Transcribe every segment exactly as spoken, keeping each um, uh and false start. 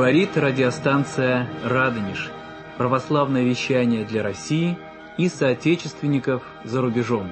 Говорит радиостанция «Радонеж». Православное вещание для России и соотечественников за рубежом.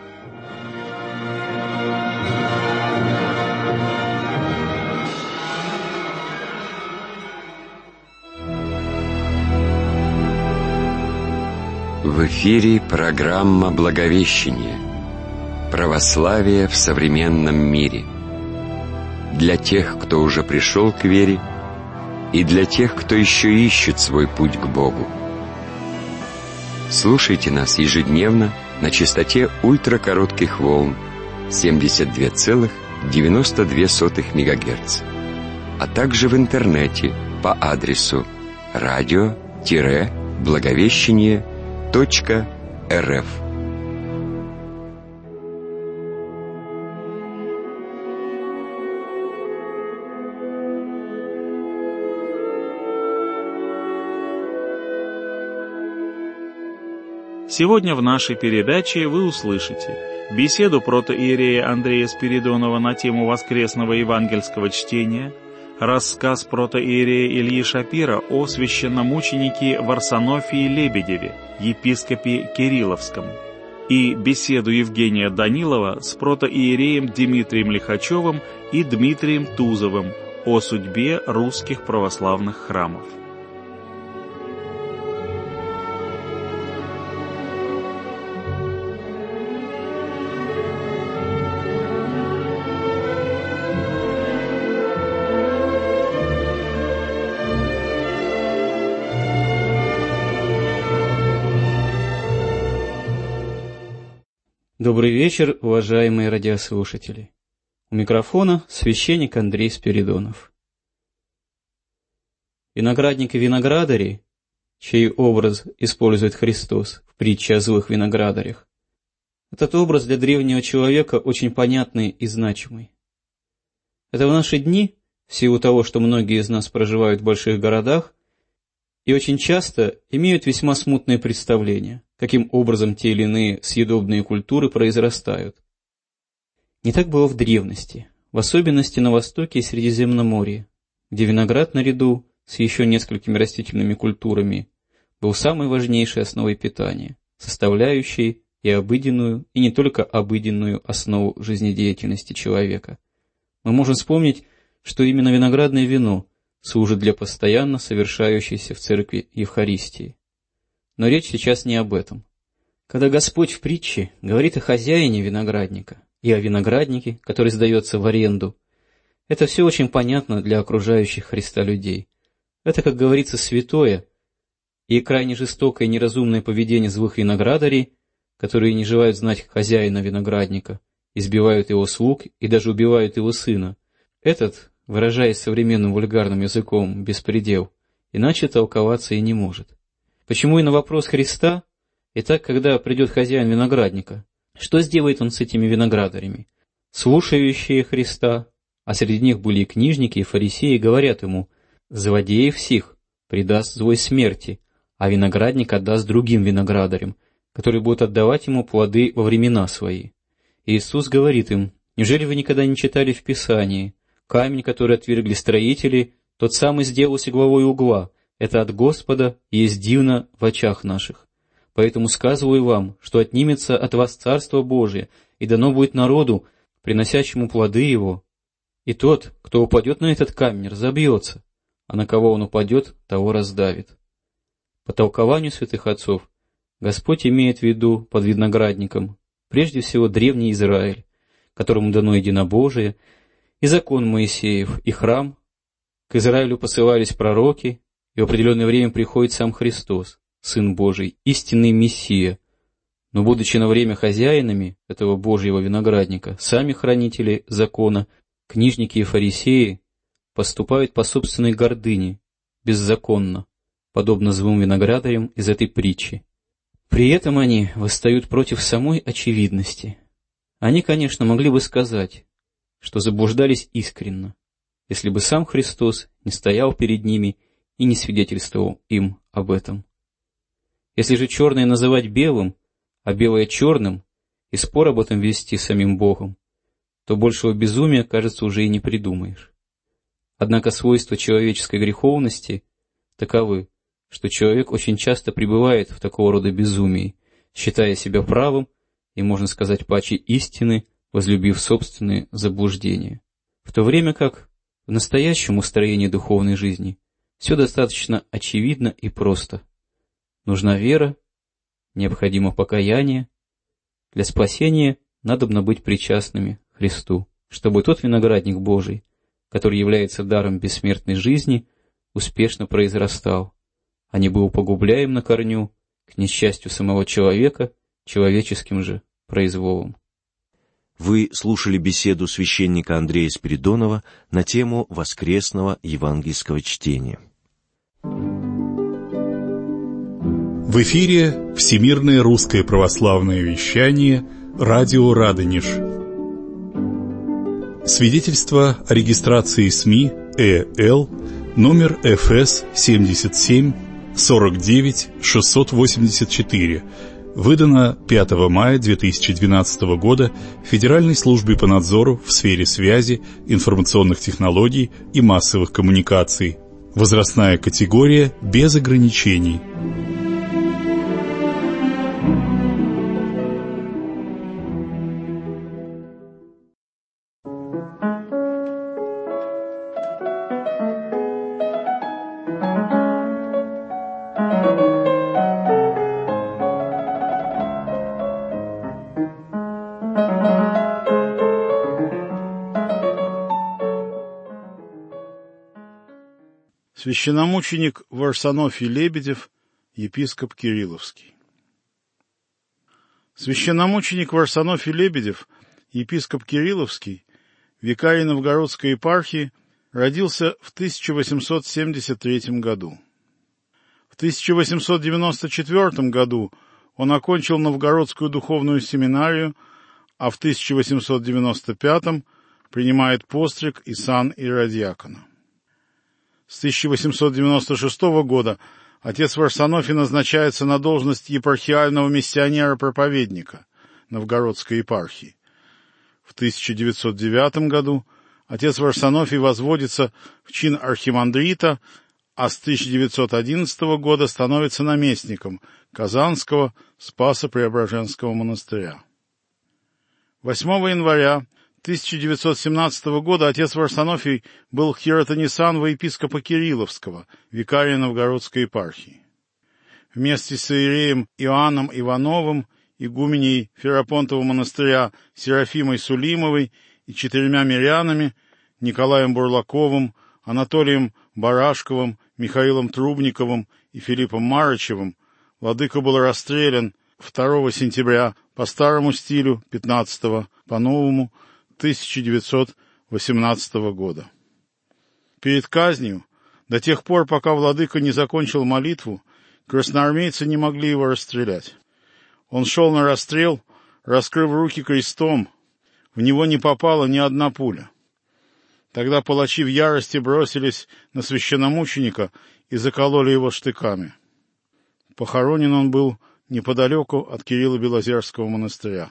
В эфире программа «Благовещение. Православие в современном мире». Для тех, кто уже пришел к вере, и для тех, кто еще ищет свой путь к Богу. Слушайте нас ежедневно на частоте ультракоротких волн семьдесят два целых девяносто две сотых мегагерца, а также в интернете по адресу радио-благовещение точка рф. Сегодня в нашей передаче вы услышите беседу протоиерея Андрея Спиридонова на тему воскресного евангельского чтения, рассказ протоиерея Ильи Шапира о священномученике Варсонофии Лебедеве, епископе Кирилловском, и беседу Евгения Данилова с протоиереем Дмитрием Лихачевым и Дмитрием Тузовым о судьбе русских православных храмов. Добрый вечер, уважаемые радиослушатели. У микрофона священник Андрей Спиридонов. Виноградник и виноградари, чей образ использует Христос в притче о злых виноградарях, этот образ для древнего человека очень понятный и значимый. Это в наши дни, в силу того, что многие из нас проживают в больших городах, и очень часто имеют весьма смутные представления, каким образом те или иные съедобные культуры произрастают. Не так было в древности, в особенности на востоке и Средиземноморье, где виноград наряду с еще несколькими растительными культурами был самой важнейшей основой питания, составляющей и обыденную, и не только обыденную основу жизнедеятельности человека. Мы можем вспомнить, что именно виноградное вино служит для постоянно совершающейся в церкви Евхаристии. Но речь сейчас не об этом. Когда Господь в притче говорит о хозяине виноградника и о винограднике, который сдается в аренду, это все очень понятно для окружающих Христа людей. Это, как говорится, святое и крайне жестокое и неразумное поведение злых виноградарей, которые не желают знать хозяина виноградника, избивают его слуг и даже убивают его сына. Этот, выражаясь современным вульгарным языком, беспредел, иначе толковаться и не может. Почему и на вопрос Христа: «Итак, когда придет хозяин виноградника, что сделает он с этими виноградарями?» Слушающие Христа, а среди них были и книжники, и фарисеи, говорят ему: «Злодеев сих предаст злой смерти, а виноградник отдаст другим виноградарям, которые будут отдавать ему плоды во времена свои». И Иисус говорит им: «Неужели вы никогда не читали в Писании: камень, который отвергли строители, тот самый сделался главой угла. Это от Господа и есть дивно в очах наших. Поэтому сказываю вам, что отнимется от вас Царство Божие, и дано будет народу, приносящему плоды его. И тот, кто упадет на этот камень, разобьется, а на кого он упадет, того раздавит». По толкованию святых отцов, Господь имеет в виду под виноградником прежде всего древний Израиль, которому дано единобожие, и закон Моисеев, и храм. К Израилю посылались пророки, и в определенное время приходит сам Христос, Сын Божий, истинный Мессия. Но, будучи на время хозяинами этого Божьего виноградника, сами хранители закона, книжники и фарисеи, поступают по собственной гордыне, беззаконно, подобно злым виноградарям из этой притчи. При этом они восстают против самой очевидности. Они, конечно, могли бы сказать, что заблуждались искренно, если бы сам Христос не стоял перед ними и не свидетельствовал им об этом. Если же черное называть белым, а белое черным, и спор об этом вести с самим Богом, то большего безумия, кажется, уже и не придумаешь. Однако свойства человеческой греховности таковы, что человек очень часто пребывает в такого рода безумии, считая себя правым и, можно сказать, паче истины, возлюбив собственные заблуждения. В то время как в настоящем устроении духовной жизни все достаточно очевидно и просто. Нужна вера, необходимо покаяние. Для спасения надобно быть причастными Христу, чтобы тот виноградник Божий, который является даром бессмертной жизни, успешно произрастал, а не был погубляем на корню к несчастью самого человека человеческим же произволом. Вы слушали беседу священника Андрея Спиридонова на тему воскресного евангельского чтения. В эфире Всемирное русское православное вещание, радио Радонеж. Свидетельство о регистрации СМИ ЭЛ номер эф эс семьдесят семь сорок девять шестьсот восемьдесят четыре, выдано пятого мая две тысячи двенадцатого года Федеральной службой по надзору в сфере связи, информационных технологий и массовых коммуникаций. Возрастная категория без ограничений. Священномученик Варсонофий Лебедев, епископ Кирилловский. Священномученик Варсонофий Лебедев, епископ Кирилловский, викарий Новгородской епархии, родился в тысяча восемьсот семьдесят третьем году. В тысяча восемьсот девяносто четвёртом году он окончил Новгородскую духовную семинарию, а в тысяча восемьсот девяносто пятом принимает постриг и сан иродиакона. С тысяча восемьсот девяносто шестого года отец Варсонофий назначается на должность епархиального миссионера-проповедника Новгородской епархии. В тысяча девятьсот девятом году отец Варсонофий возводится в чин архимандрита, а с тысяча девятьсот одиннадцатого года становится наместником Казанского Спасо-Преображенского монастыря. восьмого января тысяча девятьсот семнадцатого года отец Варсонофий был хиротонесан во епископа Кирилловского, викария Новгородской епархии. Вместе с иереем Иоанном Ивановым, игуменей Ферапонтового монастыря Серафимой Сулимовой и четырьмя мирянами, Николаем Бурлаковым, Анатолием Барашковым, Михаилом Трубниковым и Филиппом Марычевым, владыка был расстрелян второго сентября по старому стилю, пятнадцатого по новому, тысяча девятьсот восемнадцатого года. Перед казнью, до тех пор, пока владыка не закончил молитву, красноармейцы не могли его расстрелять. Он шел на расстрел, раскрыв руки крестом, в него не попала ни одна пуля. Тогда палачи в ярости бросились на священномученика и закололи его штыками. Похоронен он был неподалеку от Кирилло-Белозерского монастыря.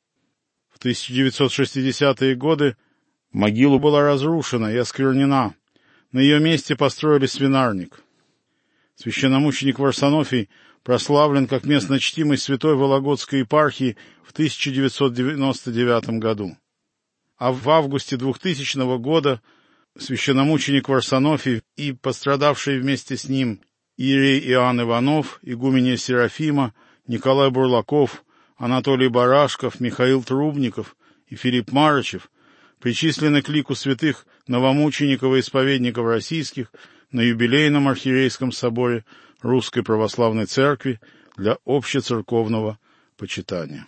В тысяча девятьсот шестидесятые годы могила была разрушена и осквернена. На ее месте построили свинарник. Священномученик Варсонофий прославлен как местно чтимый святой Вологодской епархии в тысяча девятьсот девяносто девятом году. А в августе двухтысячного года священномученик Варсонофий и пострадавшие вместе с ним иерей Иоанн Иванов, игуменья Серафима, Николай Бурлаков, Анатолий Барашков, Михаил Трубников и Филипп Марычев причислены к лику святых новомучеников и исповедников российских на юбилейном архиерейском соборе Русской Православной Церкви для общецерковного почитания.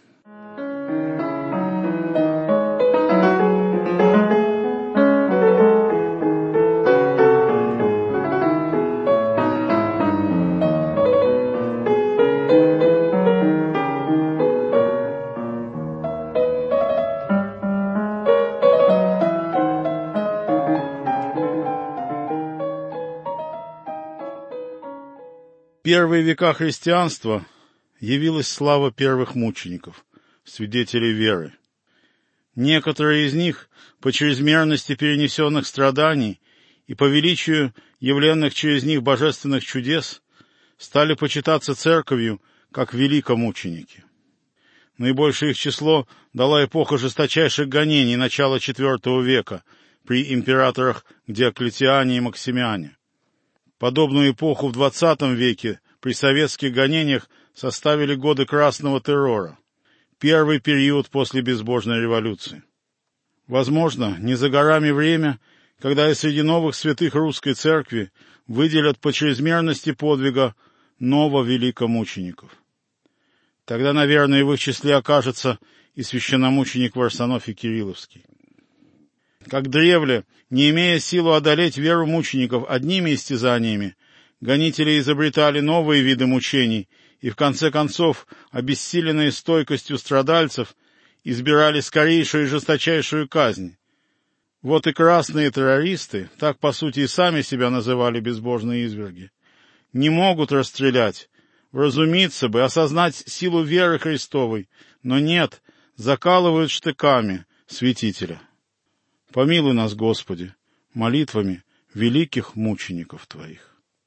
В первые века христианства явилась слава первых мучеников, свидетелей веры. Некоторые из них по чрезмерности перенесенных страданий и по величию явленных через них божественных чудес стали почитаться церковью как великомученики. Наибольшее их число дала эпоха жесточайших гонений начала четвертого века при императорах Диоклетиане и Максимиане. Подобную эпоху в двадцатом веке при советских гонениях составили годы Красного террора, первый период после безбожной революции. Возможно, не за горами время, когда и среди новых святых русской церкви выделят по чрезмерности подвига ново великомучеников. Тогда, наверное, в их числе окажется и священномученик Варсонофий Кирилловский. Как древле, не имея силу одолеть веру мучеников одними истязаниями, гонители изобретали новые виды мучений и, в конце концов, обессиленные стойкостью страдальцев, избирали скорейшую и жесточайшую казнь. Вот и красные террористы, так по сути и сами себя называли безбожные изверги, не могут расстрелять, вразумиться бы, осознать силу веры Христовой, но нет, закалывают штыками святителя. Помилуй нас, Господи, молитвами великих мучеников Твоих.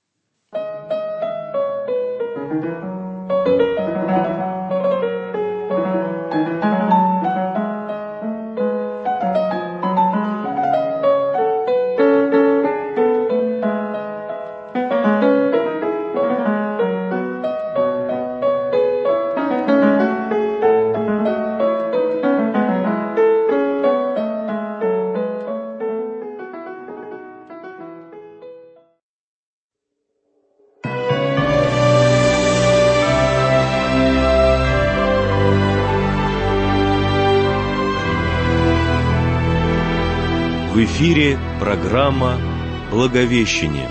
В эфире программа «Благовещение».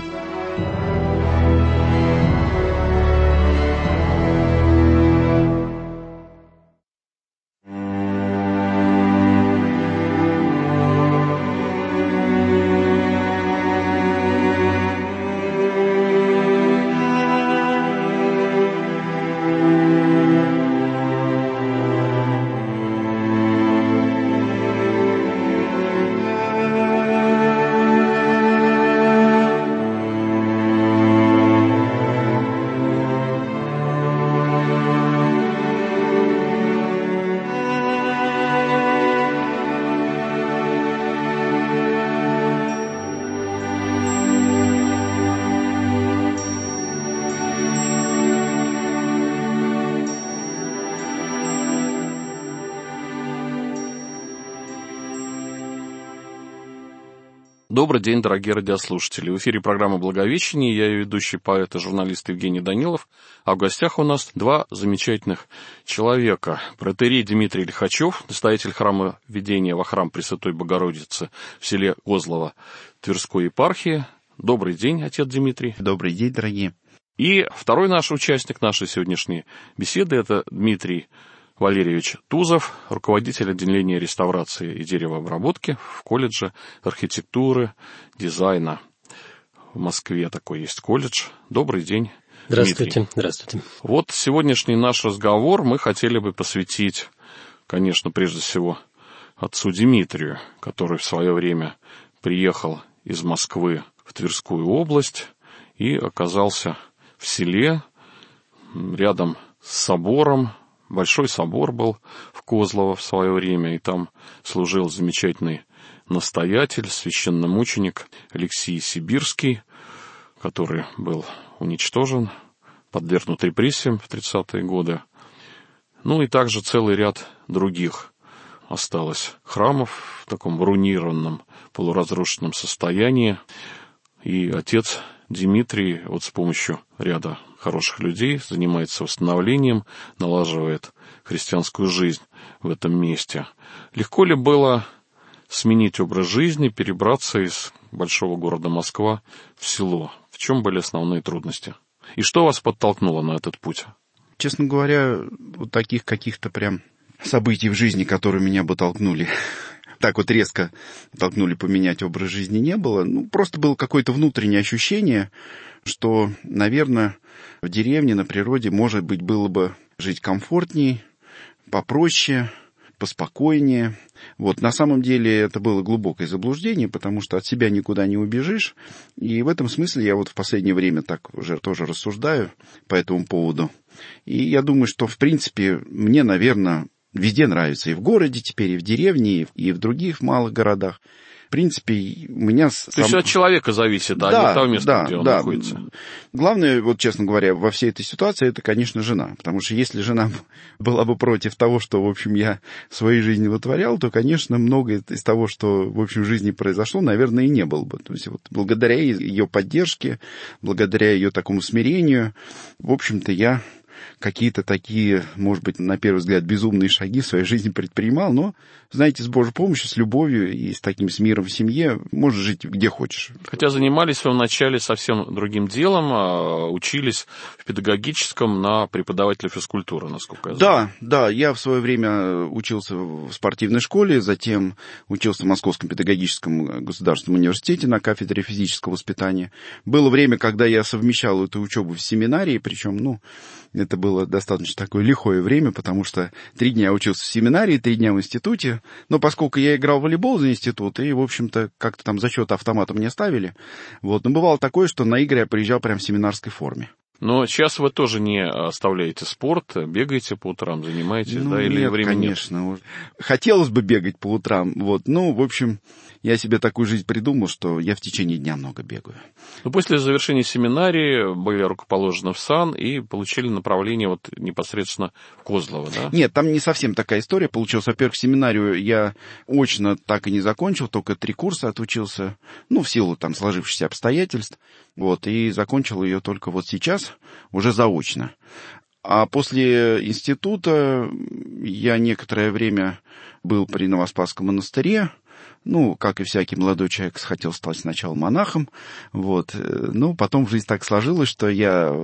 Добрый день, дорогие радиослушатели. В эфире программа «Благовещение». Я ее ведущий поэт и журналист Евгений Данилов. А в гостях у нас два замечательных человека. Протоиерей Дмитрий Лихачев, настоятель храма Введения во храм Пресвятой Богородицы в селе Козлово Тверской епархии. Добрый день, отец Дмитрий. Добрый день, дорогие. И второй наш участник нашей сегодняшней беседы – это Дмитрий Валерьевич Тузов, руководитель отделения реставрации и деревообработки в колледже архитектуры, дизайна. В Москве такой есть колледж. Добрый день, Здравствуйте. Дмитрий. Здравствуйте. Вот сегодняшний наш разговор мы хотели бы посвятить, конечно, прежде всего, отцу Дмитрию, который в свое время приехал из Москвы в Тверскую область и оказался в селе рядом с собором. Большой собор был в Козлово в свое время, и там служил замечательный настоятель, священномученик Алексий Сибирский, который был уничтожен, подвергнут репрессиям в тридцатые годы. Ну и также целый ряд других осталось храмов в таком руинированном, полуразрушенном состоянии. И отец Дмитрий вот с помощью ряда хороших людей занимается восстановлением, налаживает христианскую жизнь в этом месте. Легко ли было сменить образ жизни, перебраться из большого города Москва в село? В чем были основные трудности? И что вас подтолкнуло на этот путь? Честно говоря, вот таких каких-то прям событий в жизни, которые меня бы толкнули, так вот резко толкнули поменять образ жизни, не было. Ну, просто было какое-то внутреннее ощущение, что, наверное, в деревне, на природе, может быть, было бы жить комфортней, попроще, поспокойнее. Вот. На самом деле это было глубокое заблуждение, потому что от себя никуда не убежишь. И в этом смысле я вот в последнее время так уже тоже рассуждаю по этому поводу. И я думаю, что, в принципе, мне, наверное, везде нравится. И в городе теперь, и в деревне, и в других малых городах. В принципе, у меня... То сам... есть от человека зависит, а да, не от того места, да, где он да. находится. Главное, вот честно говоря, во всей этой ситуации, это, конечно, жена. Потому что если жена была бы против того, что, в общем, я в своей жизни вытворял, то, конечно, многое из того, что, в общем, в жизни произошло, наверное, и не было бы. То есть вот благодаря ее поддержке, благодаря ее такому смирению, в общем-то, я... какие-то такие, может быть, на первый взгляд, безумные шаги в своей жизни предпринимал, но, знаете, с Божьей помощью, с любовью и с таким с миром в семье можешь жить где хочешь. Хотя занимались вы вначале совсем другим делом, учились в педагогическом на преподавателя физкультуры, насколько я знаю. Да, да, я в свое время учился в спортивной школе, затем учился в Московском педагогическом государственном университете на кафедре физического воспитания. Было время, когда я совмещал эту учебу в семинарии, причем, ну, это было достаточно такое лихое время, потому что три дня учился в семинарии, три дня в институте. Но поскольку я играл в волейбол за институт, и, в общем-то, как-то там зачеты автоматом не ставили, вот, но бывало такое, что на игры я приезжал прям в семинарской форме. Но сейчас вы тоже не оставляете спорт, бегаете по утрам, занимаетесь, ну, да, или нет, времени конечно. нет? Хотелось бы бегать по утрам, вот, ну, в общем, я себе такую жизнь придумал, что я в течение дня много бегаю. Ну, после завершения семинарии были рукоположены в сан и получили направление вот непосредственно в Козлово, да? Нет, там не совсем такая история получилась. Во-первых, семинарию я очно так и не закончил, только три курса отучился, ну, в силу там сложившихся обстоятельств, вот, и закончил ее только вот сейчас, уже заочно. А после института я некоторое время был при Новоспасском монастыре. Ну, как и всякий молодой человек, хотел стать сначала монахом, вот. Ну, потом жизнь так сложилась, что я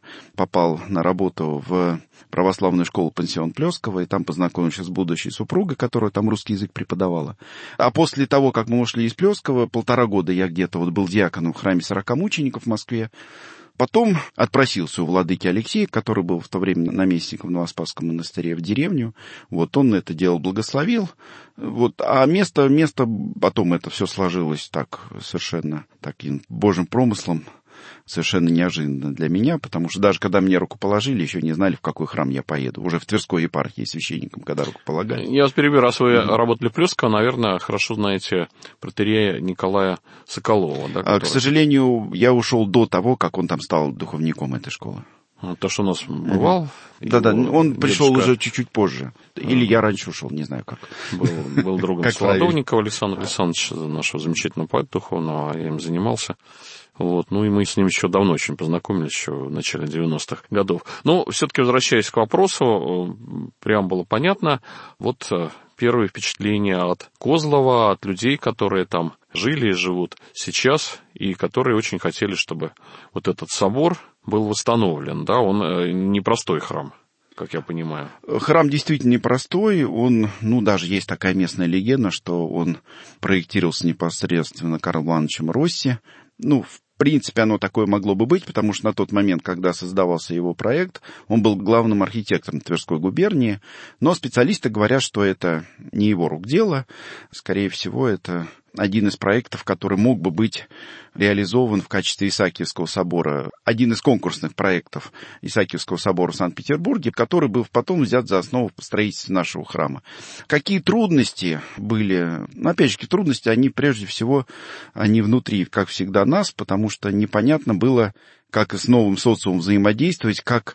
попал на работу в православную школу-пансион Плескова, и там познакомился с будущей супругой, которая там русский язык преподавала. А после того, как мы ушли из Плескова, полтора года я где-то вот был диаконом в храме сорокамучеников в Москве. Потом отпросился у владыки Алексея, который был в то время наместником в Новоспасском монастыре, в деревню. Вот он это дело благословил. Вот, а место, место потом это все сложилось так совершенно таким Божьим промыслом, совершенно неожиданно для меня, потому что даже когда мне руку положили, еще не знали, в какой храм я поеду. Уже в Тверской епархии священником, когда руку полагали. Я вас перебью, раз вы mm-hmm. работали в Плёсково, наверное, хорошо знаете протоиерея Николая Соколова. Да, который... К сожалению, я ушел до того, как он там стал духовником этой школы. То, что у нас бывал. Да-да, он дедушка... пришел уже чуть-чуть позже. Или я раньше ушел, не знаю как. Был, был другом Солодовникова Александра Александровича, нашего замечательного поэта духовного, я им занимался. Вот, ну и мы с ним еще давно очень познакомились, еще в начале девяностых годов. Но все-таки возвращаясь к вопросу, прям было понятно. Вот первые впечатления от Козлова, от людей, которые там жили и живут сейчас, и которые очень хотели, чтобы вот этот собор был восстановлен. Да, он непростой храм, как я понимаю. Храм действительно непростой. Он, ну, даже есть такая местная легенда, что он проектировался непосредственно Карлом Ивановичем Росси. Ну, в принципе, оно такое могло бы быть, потому что на тот момент, когда создавался его проект, он был главным архитектором Тверской губернии, но специалисты говорят, что это не его рук дело. Скорее всего, это один из проектов, который мог бы быть реализован в качестве Исаакиевского собора. Один из конкурсных проектов Исаакиевского собора в Санкт-Петербурге, который был потом взят за основу строительства нашего храма. Какие трудности были? Ну, опять же, трудности, они прежде всего, они внутри, как всегда, нас, потому что непонятно было, как с новым социумом взаимодействовать, как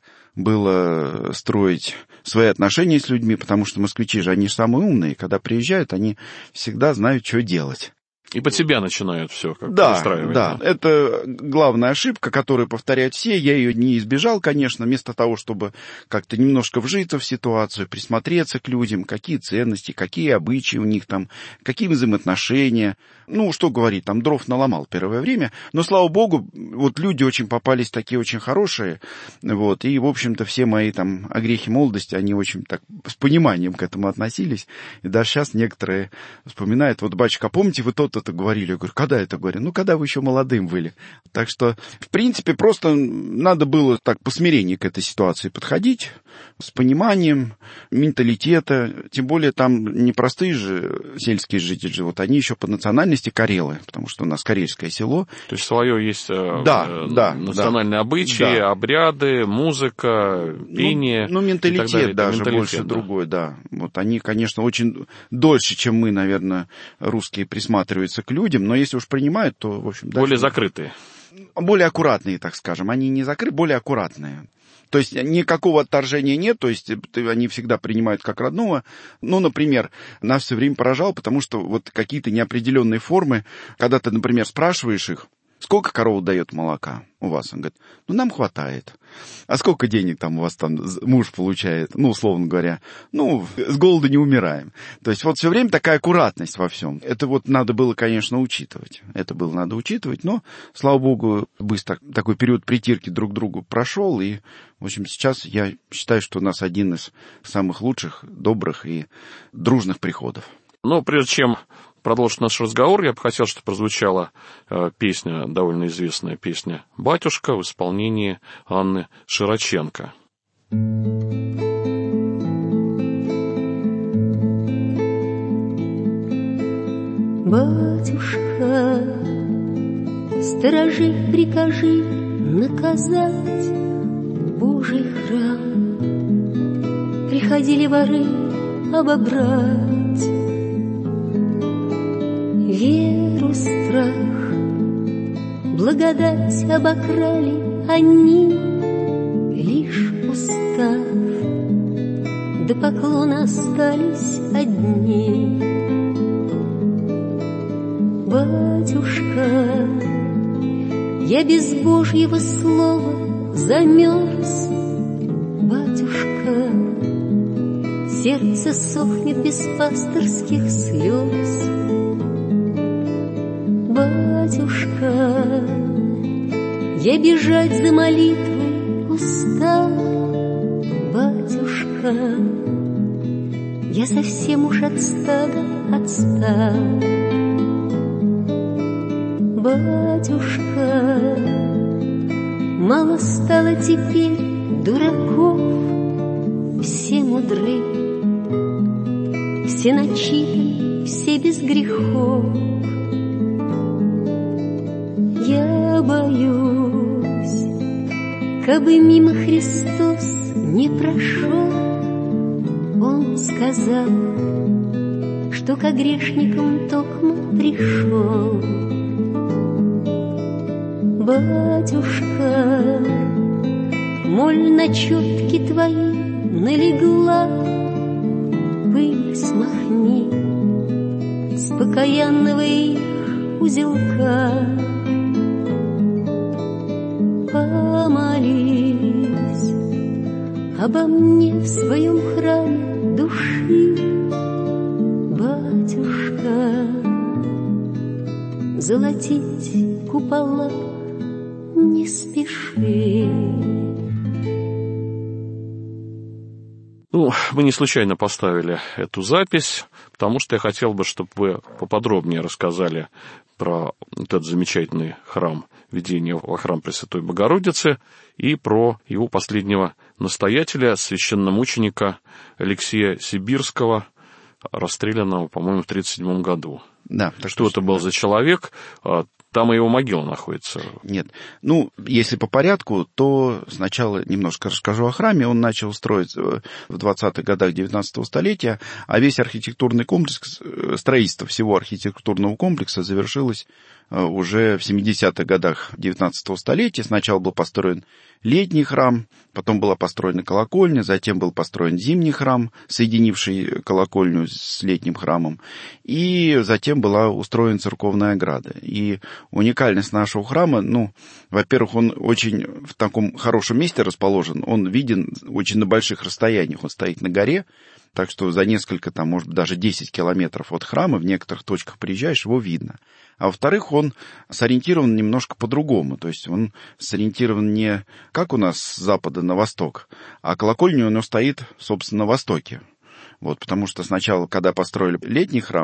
было строить свои отношения с людьми, потому что москвичи же, они же самые умные, когда приезжают, они всегда знают, что делать. И под себя начинают все как да, устраивать. Да, да, это главная ошибка, которую повторяют все. Я ее не избежал, конечно, вместо того, чтобы как-то немножко вжиться в ситуацию, присмотреться к людям, какие ценности, какие обычаи у них там, какие взаимоотношения. Ну, что говорить, там дров наломал первое время, но, слава богу, вот люди очень попались такие очень хорошие, вот, и, в общем-то, все мои там огрехи молодости, они очень так с пониманием к этому относились, и даже сейчас некоторые вспоминают, вот, батюшка, а помните, вы то-то говорили? Я говорю, когда это говорю? Ну, когда вы еще молодым были. Так что, в принципе, просто надо было так по смирению к этой ситуации подходить, с пониманием менталитета, тем более там не простые же сельские жители живут, они еще по национальности карелы, потому что у нас карельское село. То есть свое есть да, э, да, национальные да, обычаи, да. обряды, музыка, пение. Ну, ну менталитет далее, даже менталитет, больше да. другой, да. Вот они, конечно, очень дольше, чем мы, наверное, русские, присматриваются к людям, но если уж принимают, то, в общем... Более дальше... закрытые. Более аккуратные, так скажем. Они не закрыты, более аккуратные. То есть никакого отторжения нет, то есть они всегда принимают как родного. Ну, например, нас все время поражало, потому что вот какие-то неопределенные формы, когда ты, например, спрашиваешь их, сколько корова дает молока у вас? Он говорит, ну, нам хватает. А сколько денег там у вас там муж получает? Ну, условно говоря, ну, с голоду не умираем. То есть вот все время такая аккуратность во всем. Это вот надо было, конечно, учитывать. Это было надо учитывать, но, слава богу, быстро такой период притирки друг к другу прошел. И, в общем, сейчас я считаю, что у нас один из самых лучших, добрых и дружных приходов. Но прежде чем продолжить наш разговор, я бы хотел, чтобы прозвучала э, песня, довольно известная песня «Батюшка» в исполнении Анны Широченко. Батюшка, сторожи, прикажи наказать Божий храм. Приходили воры обобрать веру, страх, благодать обокрали они, лишь устав, до поклона остались одни. Батюшка, я без Божьего слова замерз. Батюшка, сердце сохнет без пасторских слез. Батюшка, я бежать за молитвой устал. Батюшка, я совсем уж от стада отстал. Батюшка, мало стало теперь дураков. Все мудры, все начитаны, все без грехов. Я боюсь, кабы мимо Христос не прошел. Он сказал, что ко грешникам токмо пришел. Батюшка, моль на четки твои налегла, пыль смахни с покаянного их узелка. Помолись обо мне в своем храме души. Батюшка, золотить купола не спеши. Ну, мы не случайно поставили эту запись, потому что я хотел бы, чтобы вы поподробнее рассказали про этот замечательный храм, введение во храм Пресвятой Богородицы, и про его последнего настоятеля, священномученика Алексея Сибирского, расстрелянного, по-моему, в тридцать седьмом году. Да, что это был за человек? Там и его могила находится. Нет. Ну, если по порядку, то сначала немножко расскажу о храме. Он начал строить в двадцатых годах девятнадцатого столетия, а весь архитектурный комплекс, строительство всего архитектурного комплекса завершилось уже в семидесятых годах девятнадцатого столетия. Сначала был построен летний храм, потом была построена колокольня, затем был построен зимний храм, соединивший колокольню с летним храмом, и затем была устроена церковная ограда. И уникальность нашего храма, ну, во-первых, он очень в таком хорошем месте расположен, он виден очень на больших расстояниях, он стоит на горе, так что за несколько, там, может быть, даже десять километров от храма в некоторых точках приезжаешь, его видно. А во-вторых, он сориентирован немножко по-другому. То есть он сориентирован не как у нас с запада на восток, а колокольня у него стоит, собственно, на востоке. Вот, потому что сначала, когда построили летний храм,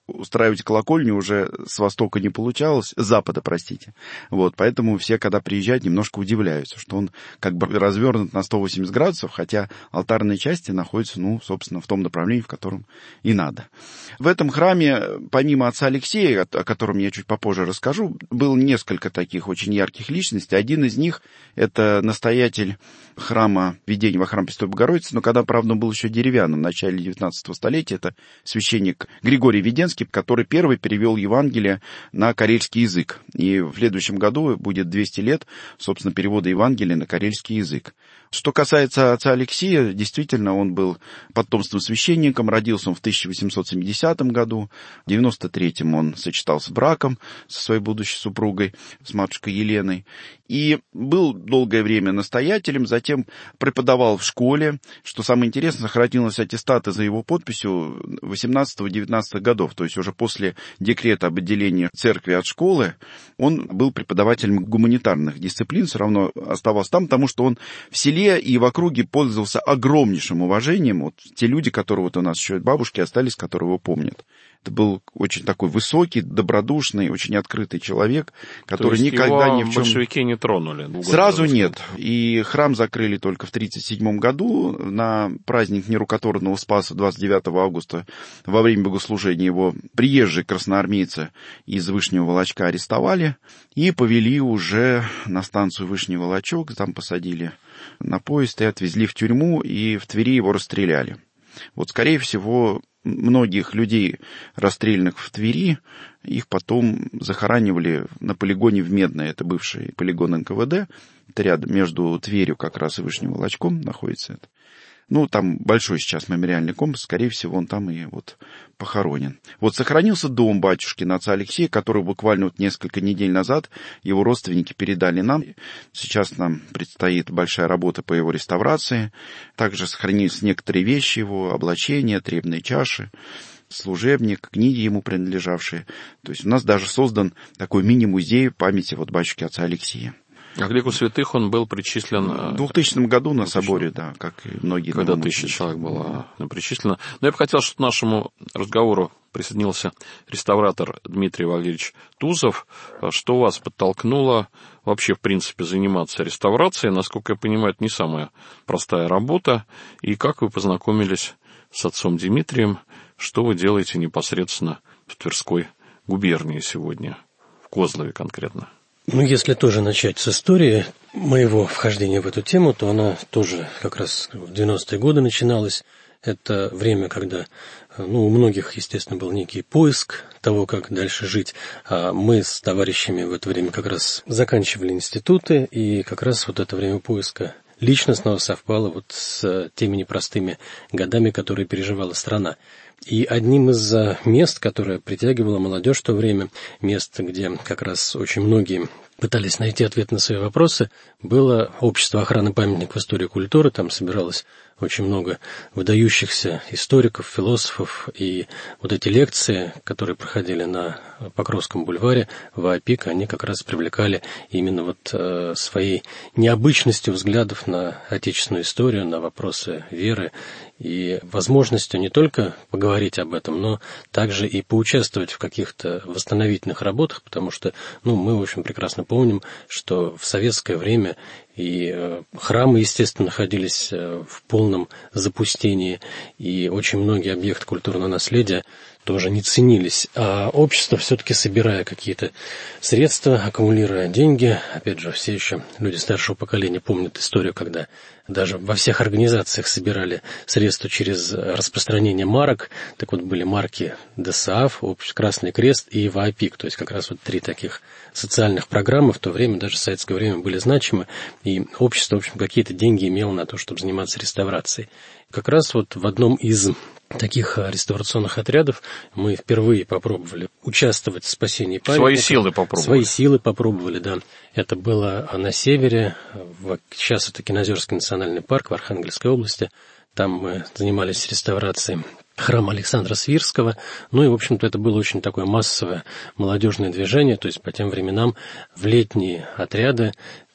устраивать колокольню уже с востока не получалось, с запада, простите. Вот, поэтому все, когда приезжают, немножко удивляются, что он как бы развернут на сто восемьдесят градусов, хотя алтарные части находятся, ну, собственно, в том направлении, в котором и надо. В этом храме, помимо отца Алексея, о котором я чуть попозже расскажу, было несколько таких очень ярких личностей. Один из них — это настоятель храма Введения во храм Пресвятой Богородицы, но когда, правда, он был еще деревянным, в начале девятнадцатого столетия, это священник Григорий Веденский, который первый перевел Евангелие на карельский язык. И в следующем году будет двести лет, собственно, перевода Евангелия на карельский язык. Что касается отца Алексея, действительно, он был потомственным священником, родился он в тысяча восемьсот семидесятом году, в девяносто третьем он сочетался браком со своей будущей супругой, с матушкой Еленой, и был долгое время настоятелем, затем преподавал в школе. Что самое интересное, сохранились аттестаты за его подписью восемнадцатого-девятнадцатых годов, то есть уже после декрета об отделении церкви от школы, он был преподавателем гуманитарных дисциплин, все равно оставался там, потому что он в селе и в округе пользовался огромнейшим уважением. Вот те люди, которые вот у нас еще бабушки остались, которые его помнят. Это был очень такой высокий, добродушный, очень открытый человек, который То есть никогда его ни в чем... большевики не тронули? Сразу нет. И храм закрыли только в тридцать седьмом году. На праздник Нерукотворного Спаса двадцать девятого августа во время богослужения его приезжие красноармейцы из Вышнего Волочка арестовали и повели уже на станцию Вышний Волочок. Там посадили на поезд и отвезли в тюрьму, и в Твери его расстреляли. Вот, скорее всего, многих людей, расстрелянных в Твери, их потом захоранивали на полигоне в Медное, это бывший полигон эн ка вэ дэ, это рядом между Тверью как раз и Вышним Волочком находится это. Ну, там большой сейчас мемориальный комплекс, скорее всего, он там и вот похоронен. Вот сохранился дом батюшкина отца Алексея, который буквально вот несколько недель назад его родственники передали нам. Сейчас нам предстоит большая работа по его реставрации. Также сохранились некоторые вещи его, облачения, требные чаши, служебник, книги ему принадлежавшие. То есть у нас даже создан такой мини-музей памяти вот батюшки отца Алексея. А к лику святых он был причислен... В двухтысячном году на соборе, да, как и многие... Когда тысяча человек было причислено. Но я бы хотел, чтобы к нашему разговору присоединился реставратор Дмитрий Валерьевич Тузов. Что вас подтолкнуло вообще, в принципе, заниматься реставрацией? Насколько я понимаю, это не самая простая работа. И как вы познакомились с отцом Дмитрием? Что вы делаете непосредственно в Тверской губернии сегодня, в Козлове конкретно? Ну, если тоже начать с истории моего вхождения в эту тему, то она тоже как раз в девяностые годы начиналась. Это время, когда, ну, у многих, естественно, был некий поиск того, как дальше жить. А мы с товарищами в это время как раз заканчивали институты, и как раз вот это время поиска личностного совпало вот с теми непростыми годами, которые переживала страна. И одним из мест, которое притягивало молодежь в то время, место, где как раз очень многие пытались найти ответ на свои вопросы, было общество охраны памятников истории и культуры. Там собиралось очень много выдающихся историков, философов, и вот эти лекции, которые проходили на Покровском бульваре, в АПИК, они как раз привлекали именно вот э, своей необычностью взглядов на отечественную историю, на вопросы веры, и возможностью не только поговорить об этом, но также и поучаствовать в каких-то восстановительных работах, потому что, ну, мы, в общем, прекрасно помним, что в советское время и э, храмы, естественно, находились э, в полном запустении, и очень многие объекты культурного наследия тоже не ценились. А общество, все-таки собирая какие-то средства, аккумулируя деньги, опять же, все еще люди старшего поколения помнят историю, когда даже во всех организациях собирали средства через распространение марок. Так вот, были марки ДОСААФ, Красный Крест и ВАПИК. То есть как раз вот три таких социальных программы в то время, даже в советское время, были значимы. И общество, в общем, какие-то деньги имело на то, чтобы заниматься реставрацией. Как раз вот в одном из таких реставрационных отрядов мы впервые попробовали участвовать в спасении памятников. Свои силы попробовали. Свои силы попробовали, да. Это было на севере, в, сейчас это Кинозерский национальный парк в Архангельской области. Там мы занимались реставрацией храма Александра Свирского. Ну и, в общем-то, это было очень такое массовое молодежное движение. То есть по тем временам в летние отряды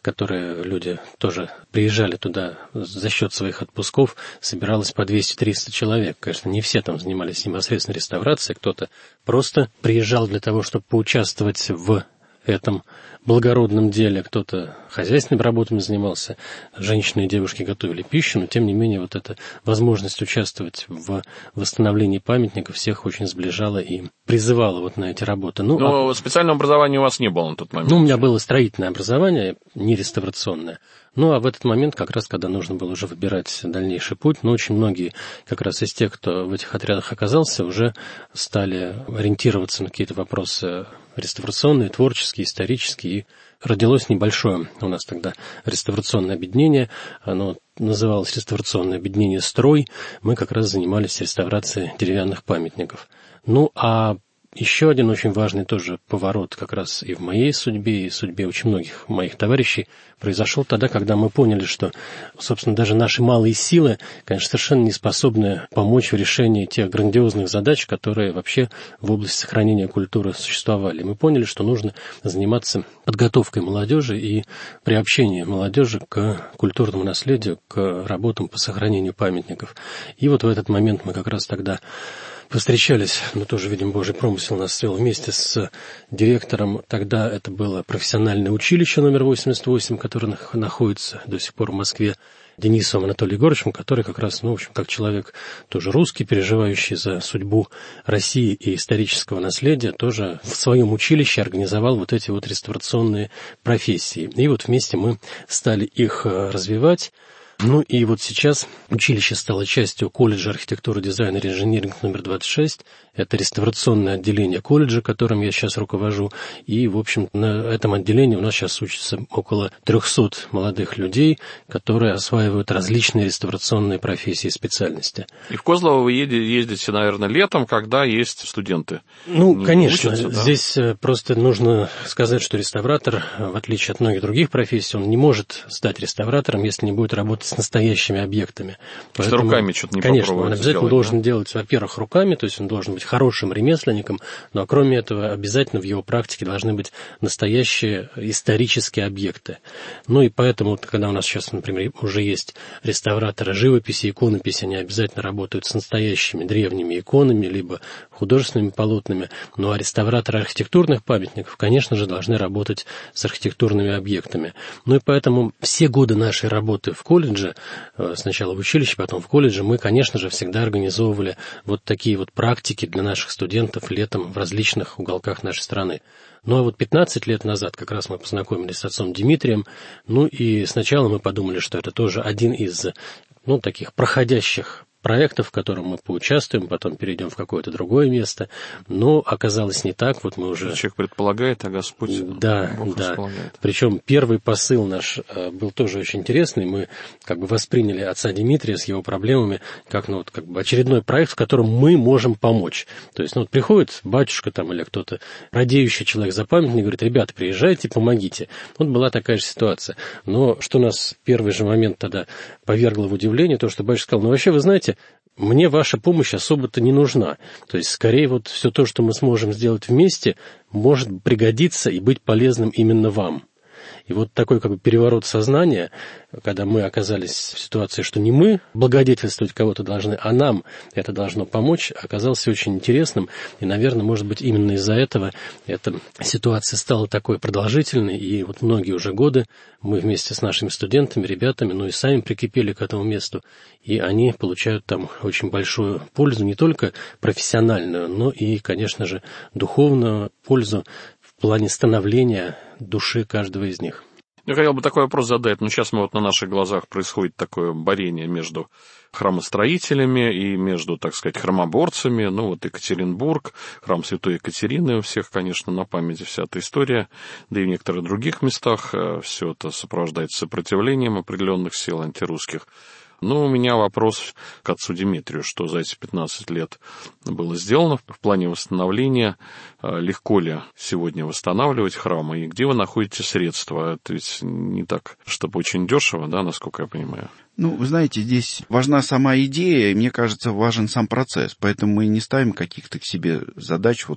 которые люди тоже приезжали туда за счет своих отпусков, собиралось по двести-триста человек. Конечно, не все там занимались непосредственно реставрацией, кто-то просто приезжал для того, чтобы поучаствовать в этом благородном деле, кто-то хозяйственными работами занимался, женщины и девушки готовили пищу, но тем не менее вот эта возможность участвовать в восстановлении памятников всех очень сближала и призывала вот на эти работы. Ну, но а... специального образования у вас не было на тот момент? Ну, у меня было строительное образование, не реставрационное. Ну, а в этот момент, как раз, когда нужно было уже выбирать дальнейший путь, но очень многие как раз из тех, кто в этих отрядах оказался, уже стали ориентироваться на какие-то вопросы реставрационные, творческие, исторические. И родилось небольшое у нас тогда реставрационное объединение. Оно называлось реставрационное объединение «Строй». Мы как раз занимались реставрацией деревянных памятников. Ну, а еще один очень важный тоже поворот как раз и в моей судьбе, и в судьбе очень многих моих товарищей произошел тогда, когда мы поняли, что, собственно, даже наши малые силы, конечно, совершенно не способны помочь в решении тех грандиозных задач, которые вообще в области сохранения культуры существовали. Мы поняли, что нужно заниматься подготовкой молодежи и приобщением молодежи к культурному наследию, к работам по сохранению памятников. И вот в этот момент мы как раз тогда повстречались, но тоже, видим, Божий промысел нас свел вместе с директором. Тогда это было профессиональное училище номер восемьдесят восемь, которое находится до сих пор в Москве, Денисовым Анатолием Егоровичем, который как раз, ну, в общем, как человек тоже русский, переживающий за судьбу России и исторического наследия, тоже в своем училище организовал вот эти вот реставрационные профессии. И вот вместе мы стали их развивать. Ну и вот сейчас училище стало частью колледжа архитектуры, дизайна и инжиниринга номер двадцать шесть. Это реставрационное отделение колледжа, которым я сейчас руковожу. И, в общем, на этом отделении у нас сейчас учатся около трехсот молодых людей, которые осваивают различные реставрационные профессии и специальности. И в Козлово вы ездите, наверное, летом, когда есть студенты? Ну, не конечно. Учатся, да? Здесь просто нужно сказать, что реставратор, в отличие от многих других профессий, он не может стать реставратором, если не будет работать с настоящими объектами. Поэтому, что руками что-то не конечно, он обязательно сделать, должен да? делать, во-первых, руками, то есть он должен быть хорошим ремесленником, но кроме этого обязательно в его практике должны быть настоящие исторические объекты. Ну и поэтому, когда у нас сейчас, например, уже есть реставраторы живописи, иконописи, они обязательно работают с настоящими древними иконами, либо художественными полотнами, ну а реставраторы архитектурных памятников, конечно же, должны работать с архитектурными объектами. Ну и поэтому все годы нашей работы в колледже, сначала в училище, потом в колледже, мы, конечно же, всегда организовывали вот такие вот практики для наших студентов летом в различных уголках нашей страны. Ну а вот пятнадцать лет назад как раз мы познакомились с отцом Дмитрием, ну и сначала мы подумали, что это тоже один из, ну, таких проходящих проектов, в котором мы поучаствуем, потом перейдем в какое-то другое место, но оказалось не так, вот мы уже... Человек предполагает, а Господь да, Бог да. располагает. Причем первый посыл наш был тоже очень интересный, мы как бы восприняли отца Дмитрия с его проблемами как, ну, вот, как бы очередной проект, в котором мы можем помочь. То есть, ну, вот приходит батюшка там или кто-то, радеющий человек за памятник, говорит: ребята, приезжайте, помогите. Вот была такая же ситуация. Но что нас в первый же момент тогда повергло в удивление, то, что батюшка сказал: ну, вообще, вы знаете, мне ваша помощь особо-то не нужна. То есть, скорее, вот все то, что мы сможем сделать вместе, может пригодиться и быть полезным именно вам. И вот такой как бы переворот сознания, когда мы оказались в ситуации, что не мы благодетельствовать кого-то должны, а нам это должно помочь, оказался очень интересным. И, наверное, может быть, именно из-за этого эта ситуация стала такой продолжительной. И вот многие уже годы мы вместе с нашими студентами, ребятами, ну и сами прикипели к этому месту. И они получают там очень большую пользу, не только профессиональную, но и, конечно же, духовную пользу в плане становления души каждого из них. Я хотел бы такой вопрос задать. Ну, сейчас мы вот на наших глазах происходит такое борение между храмостроителями и между, так сказать, храмоборцами. Ну, вот Екатеринбург, храм Святой Екатерины, у всех, конечно, на памяти вся эта история, да и в некоторых других местах все это сопровождается сопротивлением определенных сил антирусских. Ну, у меня вопрос к отцу Дмитрию, что за эти пятнадцать лет было сделано в плане восстановления, легко ли сегодня восстанавливать храмы, и где вы находите средства? Это ведь не так, чтобы очень дешево, да, насколько я понимаю. Ну, вы знаете, здесь важна сама идея, и мне кажется, важен сам процесс, поэтому мы не ставим каких-то к себе задач, вот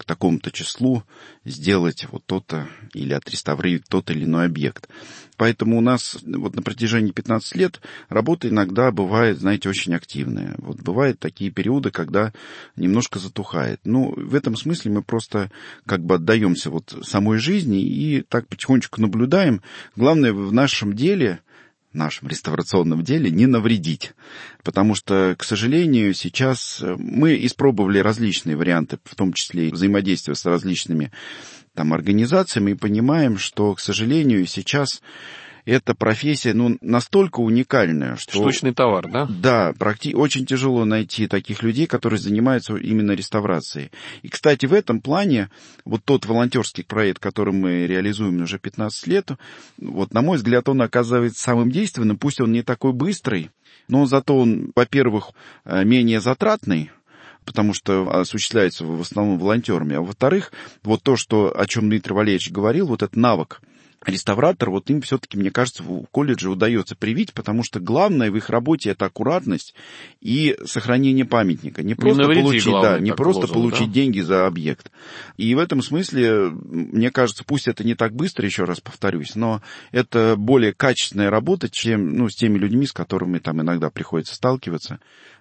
такому-то числу сделать вот то-то или отреставрировать тот или иной объект. Поэтому у нас вот на протяжении пятнадцати лет работа иногда бывает, знаете, очень активная. Вот бывают такие периоды, когда немножко затухает. Ну, в этом смысле мы просто как бы отдаемся вот самой жизни и так потихонечку наблюдаем. Главное в нашем деле, в нашем реставрационном деле, не навредить. Потому что, к сожалению, сейчас мы испробовали различные варианты, в том числе и взаимодействия с различными там организациями, и понимаем, что, к сожалению, сейчас эта профессия, ну, настолько уникальная, что... Штучный товар, да? Да, практи... очень тяжело найти таких людей, которые занимаются именно реставрацией. И, кстати, в этом плане вот тот волонтерский проект, который мы реализуем уже пятнадцать лет, вот, на мой взгляд, он оказывается самым действенным, пусть он не такой быстрый, но зато он, во-первых, менее затратный, потому что осуществляется в основном волонтерами, а во-вторых, вот то, что, о чем Дмитрий Валерьевич говорил, вот этот навык реставратор, вот им все-таки, мне кажется, в колледже удается привить, потому что главное в их работе это аккуратность и сохранение памятника. Не просто, не навреди, получить, главное, да, не просто лозунг, получить да? деньги за объект. И в этом смысле, мне кажется, пусть это не так быстро, еще раз повторюсь, но это более качественная работа, чем ну, с теми людьми, с которыми там иногда приходится сталкиваться.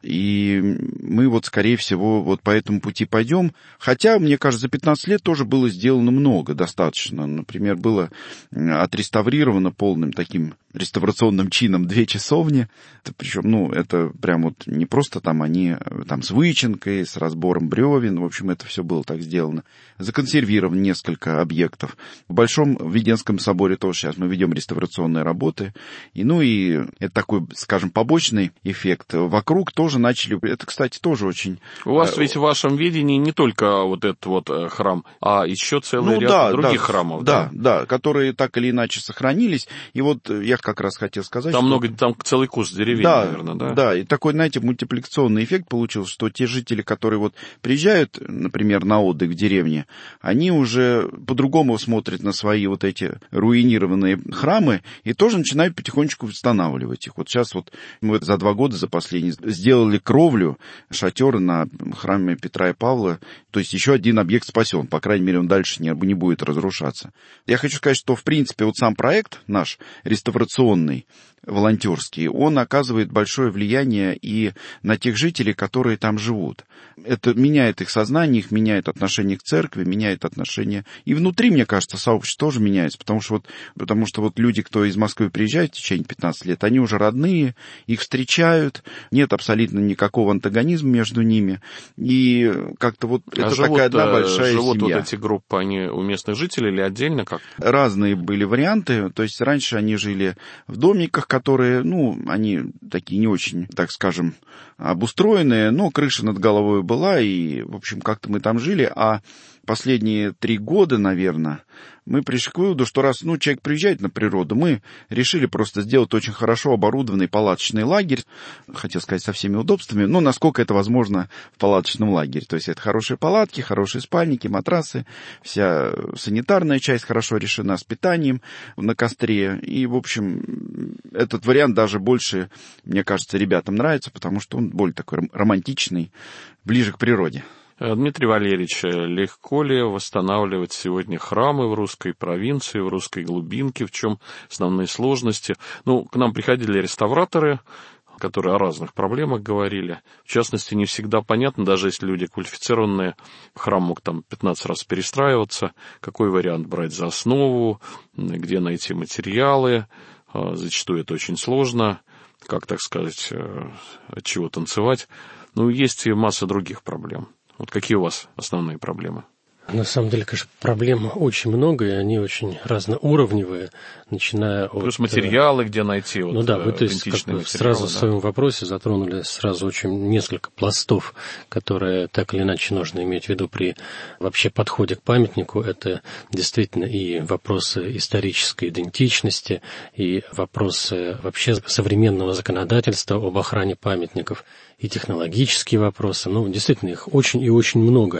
И мы вот, скорее всего, вот по этому пути пойдем. Хотя, мне кажется, за пятнадцать лет тоже было сделано много, достаточно. Например, было отреставрировано полным таким реставрационным чином две часовни. Причем, ну, это прям вот не просто там они там с вычинкой, с разбором бревен. В общем, это все было так сделано. Законсервировано несколько объектов. В Большом Введенском соборе тоже сейчас мы ведем реставрационные работы. И, ну, и это такой, скажем, побочный эффект. Вокруг тоже начали... Это, кстати, тоже очень... У вас ведь в вашем видении не только вот этот вот храм, а еще целый ну, ряд да, других да, храмов. Да, да, да, которые так или иначе сохранились. И вот я как раз хотел сказать, там что... много, там целый курс деревень, да, наверное, да? Да, и такой, знаете, мультипликационный эффект получился, что те жители, которые вот приезжают, например, на отдых в деревне, они уже по-другому смотрят на свои вот эти руинированные храмы и тоже начинают потихонечку восстанавливать их. Вот сейчас вот мы за два года, за последние, сделали кровлю, шатер на храме Петра и Павла, то есть еще один объект спасен, по крайней мере, он дальше не, не будет разрушаться. Я хочу сказать, что, в принципе, вот сам проект наш, реставрационный, волонтерский, он оказывает большое влияние и на тех жителей, которые там живут. Это меняет их сознание, их меняет отношение к церкви, меняет отношение... И внутри, мне кажется, сообщество тоже меняется, потому что вот, потому что вот люди, кто из Москвы приезжает в течение пятнадцати лет, они уже родные, их встречают, нет абсолютно никакого антагонизма между ними, и как-то вот а это живут, такая одна большая живут семья. Вот эти группы, они у местных жителей или отдельно как? Разные были варианты, то есть раньше они жили в домиках, которые, ну, они такие не очень, так скажем, обустроенные, но крыша над головой была, и, в общем, как-то мы там жили, а последние три года, наверное, мы пришли к выводу, что раз ну, человек приезжает на природу, мы решили просто сделать очень хорошо оборудованный палаточный лагерь, хотел сказать, со всеми удобствами, но насколько это возможно в палаточном лагере. То есть это хорошие палатки, хорошие спальники, матрасы, вся санитарная часть хорошо решена с питанием на костре. И, в общем, этот вариант даже больше, мне кажется, ребятам нравится, потому что он более такой романтичный, ближе к природе. Дмитрий Валерьевич, легко ли восстанавливать сегодня храмы в русской провинции, в русской глубинке, в чем основные сложности? Ну, к нам приходили реставраторы, которые о разных проблемах говорили. В частности, не всегда понятно, даже если люди квалифицированные, храм мог там пятнадцать раз перестраиваться, какой вариант брать за основу, где найти материалы. Зачастую это очень сложно, как, так сказать, от чего танцевать. Ну, есть и масса других проблем. Вот какие у вас основные проблемы? На самом деле, конечно, проблем очень много, и они очень разноуровневые, начиная от... Плюс материалы, где найти вот, ну да, вы то есть как бы сразу да? в своем вопросе затронули сразу очень несколько пластов, которые так или иначе нужно иметь в виду при вообще подходе к памятнику. Это действительно и вопросы исторической идентичности, и вопросы вообще современного законодательства об охране памятников, и технологические вопросы. Ну, действительно, их очень и очень много.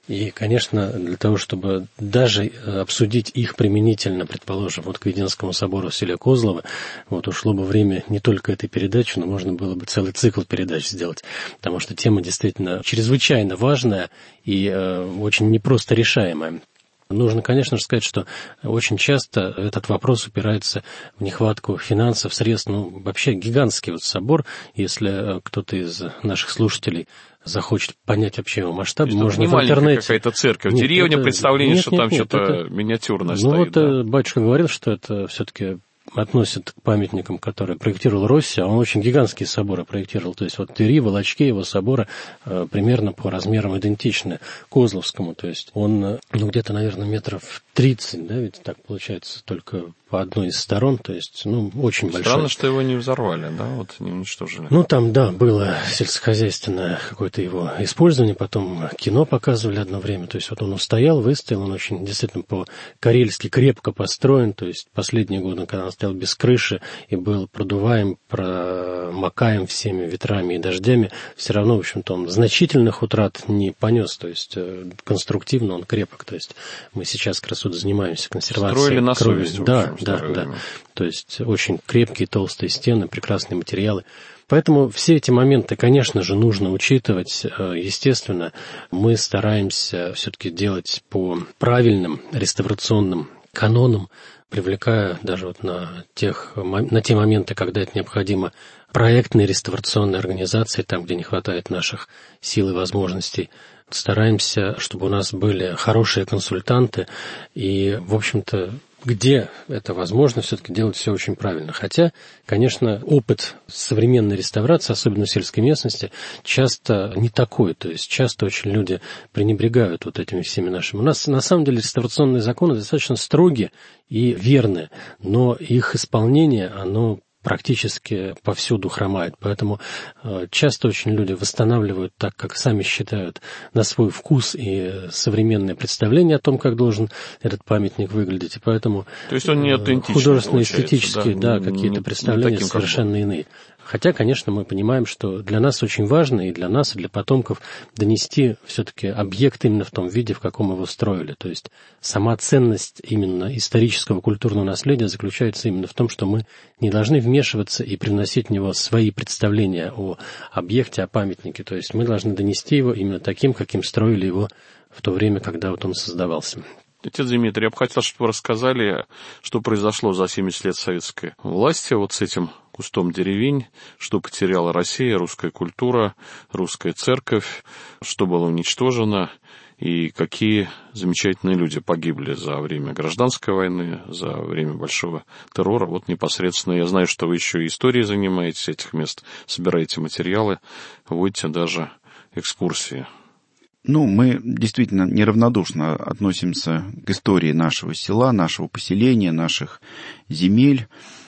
И, конечно, для того, чтобы даже обсудить их применительно, предположим, вот к Веденскому собору в селе Козлово, вот ушло бы время не только этой передачи, но можно было бы целый цикл передач сделать, потому что тема действительно чрезвычайно важная и э, очень непросто решаемая. Нужно, конечно же, сказать, что очень часто этот вопрос упирается в нехватку финансов, средств. Ну, вообще гигантский вот собор, если кто-то из наших слушателей захочет понять вообще его масштаб, можно не в интернете... какая-то церковь, нет, деревня, это... представление, нет, что нет, там нет, что-то это... миниатюрное ну, стоит. Вот да. батюшка говорил, что это все-таки относят к памятникам, которые проектировал Росси, а он очень гигантские соборы проектировал. То есть вот Твери, Волочке его собора э, примерно по размерам идентичны Козловскому. То есть он э, ну, где-то, наверное, метров тридцать, да, ведь так получается, только по одной из сторон, то есть, ну, очень большой. Странно, что его не взорвали, да, вот не уничтожили. Ну, там, да, было сельскохозяйственное какое-то его использование, потом кино показывали одно время, то есть вот он устоял, выстоял, он очень действительно по-карельски крепко построен, то есть последние годы, когда он стоял без крыши и был продуваем, промокаем всеми ветрами и дождями, все равно, в общем-то, он значительных утрат не понес, то есть конструктивно он крепок, то есть мы сейчас как раз вот занимаемся консервацией. Строили на крови. совесть, да, в общем, да, да, да. То есть очень крепкие толстые стены, прекрасные материалы. Поэтому все эти моменты, конечно же, нужно учитывать. Естественно, мы стараемся все-таки делать по правильным реставрационным канонам, привлекая даже вот на, тех, на те моменты, когда это необходимо, проектные реставрационные организации, там, где не хватает наших сил и возможностей. Стараемся, чтобы у нас были хорошие консультанты и, в общем-то, где это возможно, все-таки делать все очень правильно. Хотя, конечно, опыт современной реставрации, особенно в сельской местности, часто не такой. То есть часто очень люди пренебрегают вот этими всеми нашими. У нас на самом деле реставрационные законы достаточно строгие и верные, но их исполнение, оно практически повсюду хромает. Поэтому э, часто очень люди восстанавливают так, как сами считают, на свой вкус и современное представление о том, как должен этот памятник выглядеть. И поэтому То есть он не аутентичный, художественно-эстетические, да, да, какие-то не, представления не таким, совершенно иные. Хотя, конечно, мы понимаем, что для нас очень важно, и для нас, и для потомков, донести все-таки объект именно в том виде, в каком его строили. То есть сама ценность именно исторического культурного наследия заключается именно в том, что мы не должны вмешиваться и привносить в него свои представления о объекте, о памятнике. То есть мы должны донести его именно таким, каким строили его в то время, когда вот он создавался. Отец Дмитрий, я бы хотел, чтобы вы рассказали, что произошло за семьдесят лет советской власти вот с этим кустом деревень, что потеряла Россия, русская культура, русская церковь, что было уничтожено, и какие замечательные люди погибли за время гражданской войны, за время большого террора. Вот непосредственно я знаю, что вы еще и историей занимаетесь этих мест, собираете материалы, водите даже экскурсии. Ну, мы действительно неравнодушно относимся к истории нашего села, нашего поселения, наших земель.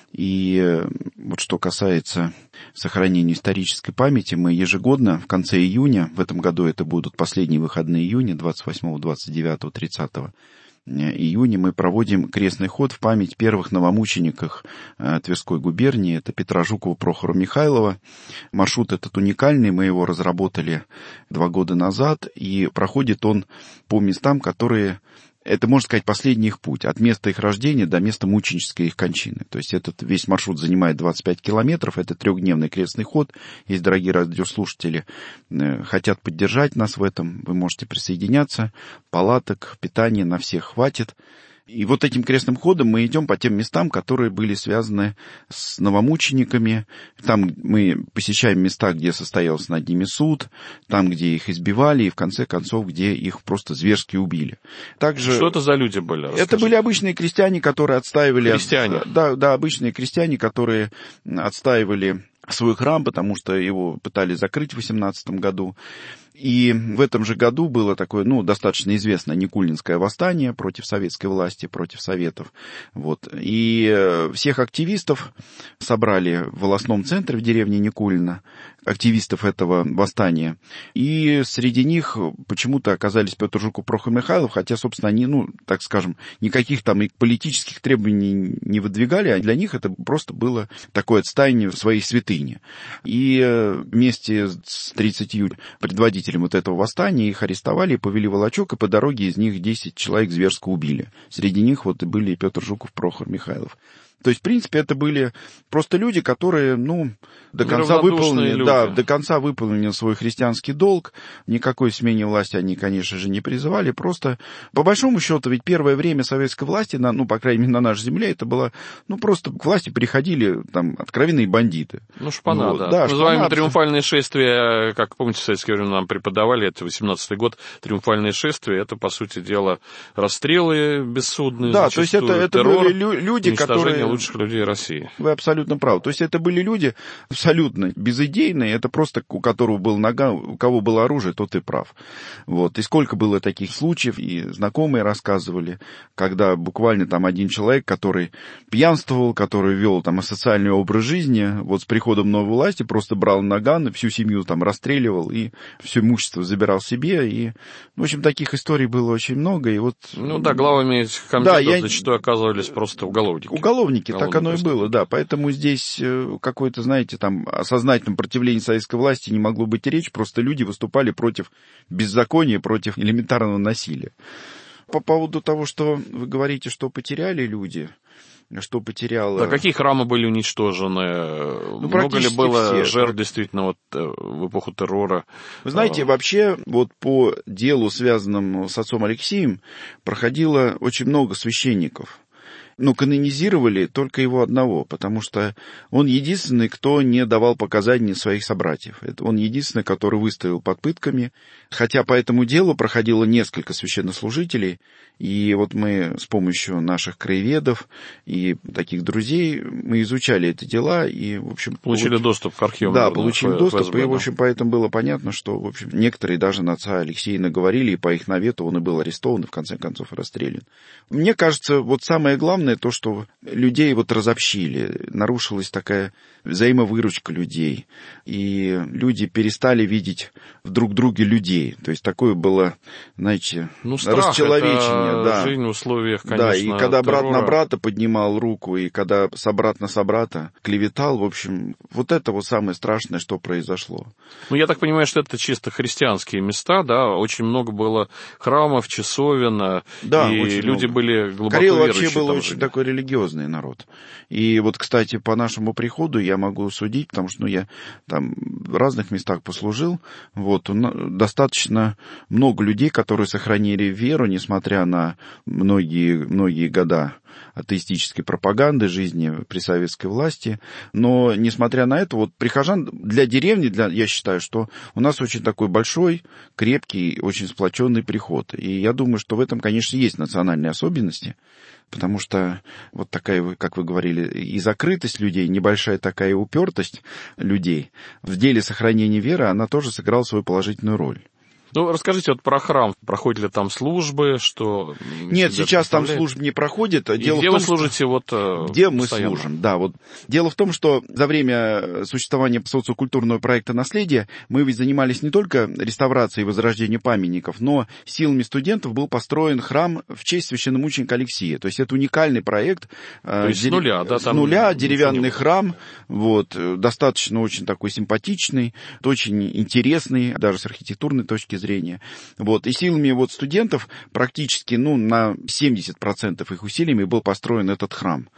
И вот что касается сохранения исторической памяти, мы ежегодно в конце июня, в этом году это будут последние выходные июня, двадцать восьмого, двадцать девятого, тридцатого июня, мы проводим крестный ход в память первых новомучеников Тверской губернии. Это Петра Жукова, Прохора Михайлова. Маршрут этот уникальный, мы его разработали два года назад, и проходит он по местам, которые... Это, можно сказать, последний их путь, от места их рождения до места мученической их кончины. То есть этот весь маршрут занимает двадцать пять километров, это трехдневный крестный ход. Если, дорогие радиослушатели, хотят поддержать нас в этом, вы можете присоединяться. Палаток, питания на всех хватит. И вот этим крестным ходом мы идем по тем местам, которые были связаны с новомучениками. Там мы посещаем места, где состоялся над ними суд, там, где их избивали, и в конце концов, где их просто зверски убили. Также... Что это за люди были? Расскажите. Это были обычные крестьяне, которые отстаивали... Крестьяне? Да, да, обычные крестьяне, которые отстаивали свой храм, потому что его пытались закрыть в восемнадцатом году. И в этом же году было такое, ну, достаточно известное Никульинское восстание против советской власти, против советов. Вот. И всех активистов собрали в волостном центре в деревне Никулино, активистов этого восстания. И среди них почему-то оказались Петр Жуков, Прохор Михайлов, хотя, собственно, они, ну, так скажем, никаких там и политических требований не выдвигали, а для них это просто было такое отстаивание в своей святыне. И вместе с тридцатью предводителями руководителям вот этого восстания, их арестовали, повели волочок, и по дороге из них десять человек зверско убили. Среди них вот и были Петр Жуков, Прохор Михайлов. То есть, в принципе, это были просто люди, которые, ну, до конца выполнили, да, до конца выполнили свой христианский долг. Никакой смене власти они, конечно же, не призывали. Просто, по большому счету, ведь первое время советской власти, на, ну, по крайней мере, на нашей земле, это было, ну, просто к власти приходили там откровенные бандиты. Ну, шпана, вот, да. да. Называемые шпана, триумфальные шествия, как помните, в советское время нам преподавали, это восемнадцатый год, триумфальные шествия, это, по сути дела, расстрелы бессудные, да, то есть это, это террор, были лю- люди, которые... лучших людей России. Вы абсолютно правы. То есть это были люди абсолютно безыдейные, это просто у которого был нога, у кого было оружие, тот и прав. Вот. И сколько было таких случаев, и знакомые рассказывали, когда буквально там один человек, который пьянствовал, который вел там асоциальный образ жизни, вот с приходом новой власти просто брал наган, всю семью там расстреливал и все имущество забирал себе. И, в общем, таких историй было очень много. И вот... Ну да, главами этих комитетов да, я... зачастую оказывались просто уголовники. Уголовники, Уголовники, так оно и было, да. Поэтому здесь какое-то, знаете, там о сознательном противлении советской власти не могло быть и речи, просто люди выступали против беззакония, против элементарного насилия. По поводу того, что вы говорите, что потеряли люди, что потеряло... Да, какие храмы были уничтожены? Ну, много ли было все. жертв действительно вот, в эпоху террора? Вы знаете, вообще вот по делу, связанному с отцом Алексеем, проходило очень много священников. Но канонизировали только его одного, потому что он единственный, кто не давал показаний своих собратьев. Это он единственный, который выставил под пытками. Хотя по этому делу проходило несколько священнослужителей, и вот мы с помощью наших краеведов и таких друзей мы изучали эти дела и, в общем... Получили получ... доступ к архивам. Да, получили эф эс бэ, доступ, да. И, в общем, поэтому было понятно, что, в общем, некоторые даже на отца Алексея наговорили, и по их навету он и был арестован, и в конце концов расстрелян. Мне кажется, вот самое главное то, что людей вот разобщили, нарушилась такая взаимовыручка людей, и люди перестали видеть в друг друге людей. То есть такое было, знаете, ну, страх, расчеловечение. Это да. жизнь в условиях, конечно, да, и когда террора. брат на брата поднимал руку, и когда собрат на собрата клеветал, в общем, вот это вот самое страшное, что произошло. Ну, я так понимаю, что это чисто христианские места, да, очень много было храмов, часовен, да, и очень люди много. были глубоко Карел верующие. вообще был там очень жили. такой религиозный народ. И вот, кстати, по нашему приходу я могу судить, потому что ну, я там в разных местах послужил, вот, достаточно много людей, которые сохранили веру, несмотря на многие, многие года атеистической пропаганды жизни при советской власти. Но, несмотря на это, вот прихожан для деревни, для, я считаю, что у нас очень такой большой, крепкий, очень сплоченный приход. И я думаю, что в этом, конечно, есть национальные особенности, потому что вот такая, как вы говорили, и закрытость людей, небольшая такая упертость людей в деле сохранения веры, она тоже сыграла свою положительную роль. Ну, расскажите вот про храм. Проходят ли там службы, что... Нет, сейчас там служб не проходит. Дело где в том, вы служите что... вот Где мы постоянно? служим, да. Вот. Дело в том, что за время существования социокультурного проекта «Наследие» мы ведь занимались не только реставрацией и возрождением памятников, но силами студентов был построен храм в честь священномученика Алексея. То есть это уникальный проект. То есть дерев... с нуля, да? С Там нуля, деревянный храм, вот, достаточно очень такой симпатичный, очень интересный, даже с архитектурной точки зрения. Вот. И силами вот студентов практически ну, на семьдесят процентов их усилиями был построен этот храм.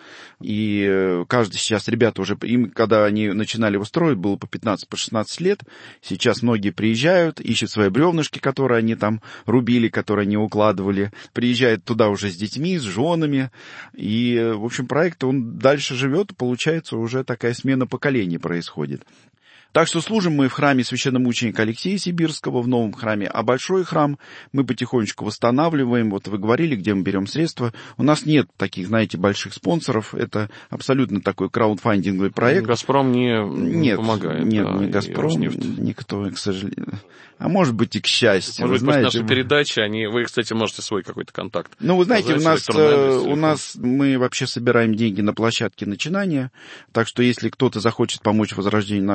И каждый сейчас, ребята уже, им, когда они начинали его строить, было по пятнадцать-шестнадцать лет. Сейчас многие приезжают, ищут свои бревнышки, которые они там рубили, которые они укладывали. Приезжают туда уже с детьми, с женами. И, в общем, проект, он дальше живет, получается, уже такая смена поколений происходит. Так что служим мы в храме священномученика Алексея Сибирского, в новом храме, а большой храм мы потихонечку восстанавливаем. Вот вы говорили, где мы берем средства. У нас нет таких, знаете, больших спонсоров. Это абсолютно такой краундфандинговый проект. «Газпром» не нет, помогает. Нет, да, не «Газпром», никто, к сожалению. А может быть и к счастью. Может вы быть, знаете, наши передачи, они... вы, кстати, можете свой какой-то контакт. Ну, вы знаете, у нас, адрес, у нас мы вообще собираем деньги на площадке начинания. Так что если кто-то захочет помочь в возрождении нашего храма,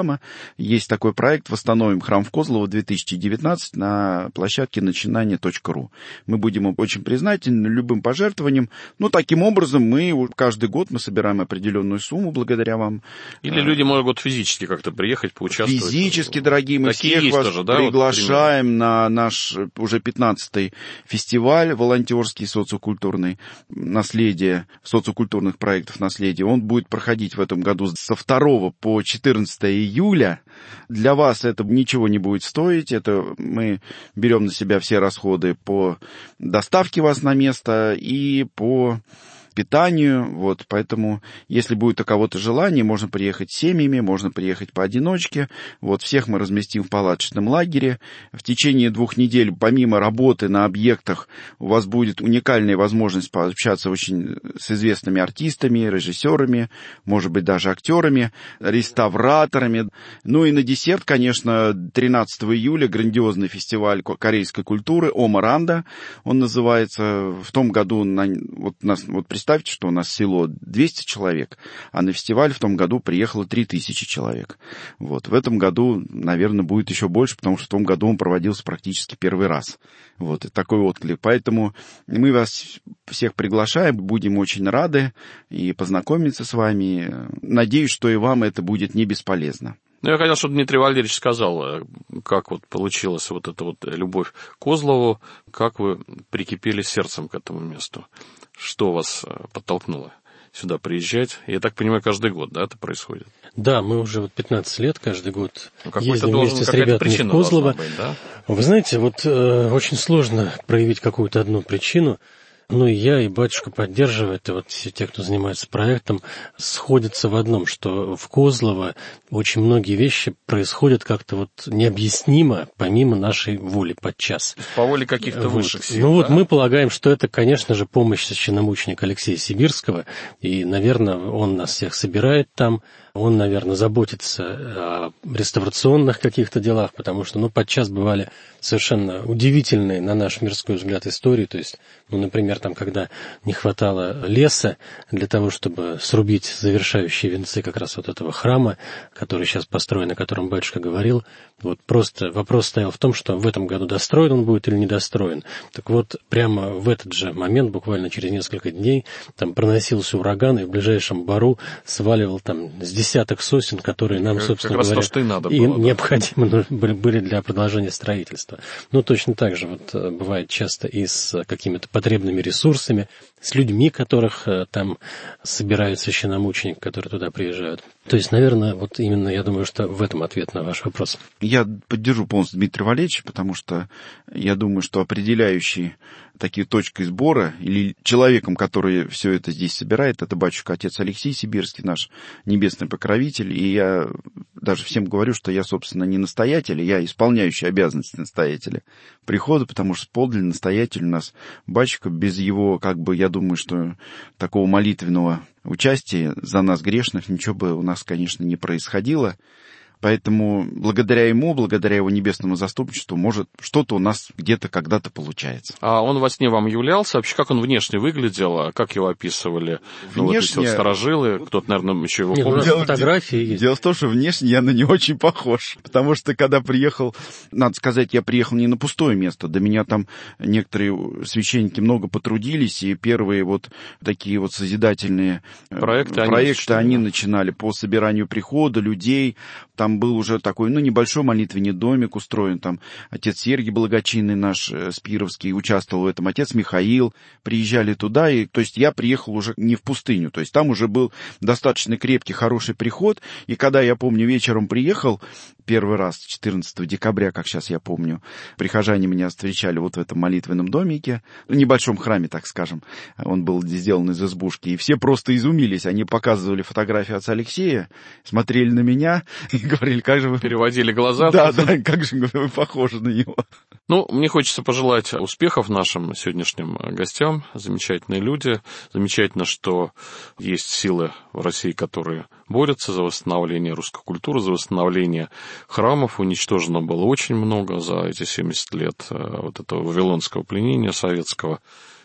храма. Есть такой проект «Восстановим храм в Козлово две тысячи девятнадцать» на площадке начинание точка ру. Мы будем очень признательны любым пожертвованиям. Ну, таким образом, мы каждый год мы собираем определенную сумму благодаря вам. Или люди могут физически как-то приехать, поучаствовать. Физически, дорогие, мы Такие всех вас тоже, да, приглашаем вот, на наш уже пятнадцатый фестиваль волонтерский, социокультурный, наследие, социокультурных проектов наследия. Он будет проходить в этом году со второго по четырнадцатое июля. Для вас это ничего не будет стоить. Это мы берем на себя все расходы по доставке вас на место и по питанию, вот, поэтому, если будет у кого-то желание, можно приехать с семьями, можно приехать поодиночке, вот, всех мы разместим в палаточном лагере. В течение двух недель, помимо работы на объектах, у вас будет уникальная возможность пообщаться очень с известными артистами, режиссерами, может быть, даже актерами, реставраторами. Ну и на десерт, конечно, тринадцатого июля грандиозный фестиваль корейской культуры «Омаранда», он называется. В том году, на, вот, нас, вот представьте, что у нас село двести человек, а на фестиваль в том году приехало три тысячи человек. Вот. В этом году, наверное, будет еще больше, потому что в том году он проводился практически первый раз. Вот. И такой отклик. Поэтому мы вас всех приглашаем, будем очень рады и познакомиться с вами. Надеюсь, что и вам это будет не бесполезно. Ну, я хотел, чтобы Дмитрий Валерьевич сказал, как вот получилась вот эта вот любовь к Козлову, как вы прикипели сердцем к этому месту. Что вас подтолкнуло сюда приезжать? Я так понимаю, каждый год, да, это происходит? Да, мы уже вот пятнадцать лет каждый год ну, ездим должен, вместе с ребятами в Козлово. Быть, да? Вы знаете, вот э, очень сложно проявить какую-то одну причину. Ну, и я, и батюшка поддерживает, и вот все те, кто занимается проектом, сходятся в одном, что в Козлово очень многие вещи происходят как-то вот необъяснимо, помимо нашей воли подчас. По воле каких-то вот. высших сил. Ну, да? вот мы полагаем, что это, конечно же, помощь священномученика Алексея Сибирского, и, наверное, он нас всех собирает там, он, наверное, заботится о реставрационных каких-то делах, потому что, ну, подчас бывали совершенно удивительные, на наш мирской взгляд, истории, то есть, ну, например, там, когда не хватало леса для того, чтобы срубить завершающие венцы как раз вот этого храма, который сейчас построен, о котором батюшка говорил, вот просто вопрос стоял в том, что в этом году достроен он будет или недостроен. Так вот, прямо в этот же момент, буквально через несколько дней, там проносился ураган, и в ближайшем бару сваливал там с десяток сосен, которые нам, как, собственно как говоря, то, что и, надо и было, необходимы да. были для продолжения строительства. Ну, точно так же вот бывает часто и с какими-то потребными ресурсами, с людьми, которых там собирают священномученики, которые туда приезжают. То есть, наверное, вот именно я думаю, что в этом ответ на ваш вопрос. Я поддержу полностью Дмитрия Валерьевича, потому что я думаю, что определяющей такие точкой сбора или человеком, который все это здесь собирает, это батюшка отец Алексей Сибирский, наш небесный покровитель. И я даже всем говорю, что я, собственно, не настоятель, я исполняющий обязанности настоятеля прихода, потому что подлинный настоятель у нас батюшка. Без его, как бы, я думаю, что такого молитвенного участия за нас грешных ничего бы у нас, конечно, не происходило. Поэтому благодаря ему, благодаря его небесному заступничеству, может, что-то у нас где-то когда-то получается. А он во сне вам являлся? Вообще, как он внешне выглядел? Как его описывали? Внешне... Ну, вот эти вот старожилы, кто-то, наверное, еще его Нет, помнит. Дело... фотографии есть. Дело в том, что внешне я на него очень похож. Потому что, когда приехал, надо сказать, я приехал не на пустое место. До меня там некоторые священники много потрудились, и первые вот такие вот созидательные проекты, проекты они, они начинали по собиранию прихода людей. Там был уже такой, ну, небольшой молитвенный домик устроен, там отец Сергий Благочинный наш, Спировский, участвовал в этом, отец Михаил, приезжали туда, и, то есть я приехал уже не в пустыню, то есть там уже был достаточно крепкий, хороший приход, и когда, я помню, вечером приехал, первый раз, четырнадцатого декабря, как сейчас я помню, прихожане меня встречали вот в этом молитвенном домике, в небольшом храме, так скажем, он был сделан из избушки, и все просто изумились, они показывали фотографию отца Алексея, смотрели на меня и говорили, как же вы... Переводили глаза. Да, да, как же вы похожи на него. Ну, мне хочется пожелать успехов нашим сегодняшним гостям. Замечательные люди. Замечательно, что есть силы в России, которые борются за восстановление русской культуры, за восстановление храмов. Уничтожено было очень много за эти семьдесят лет вот этого вавилонского пленения советского.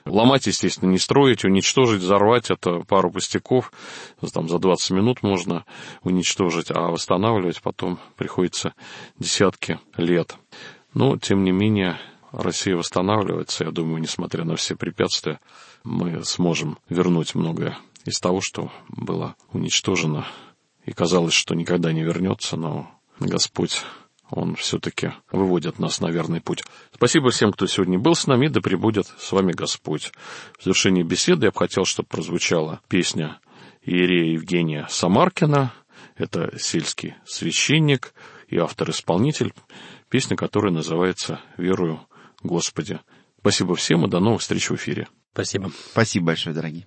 Ломать, естественно, не строить, уничтожить, взорвать — это пару пустяков. Там за двадцать минут можно уничтожить, а восстанавливать потом приходится десятки лет. Но, тем не менее, Россия восстанавливается. Я думаю, несмотря на все препятствия, мы сможем вернуть многое из того, что было уничтожено. И казалось, что никогда не вернется, но Господь, Он все-таки выводит нас на верный путь. Спасибо всем, кто сегодня был с нами, да пребудет с вами Господь. В завершении беседы я бы хотел, чтобы прозвучала песня иерея Евгения Самаркина. Это сельский священник и автор-исполнитель. Песня, которая называется «Верую, Господи». Спасибо всем и до новых встреч в эфире. Спасибо. Спасибо большое, дорогие.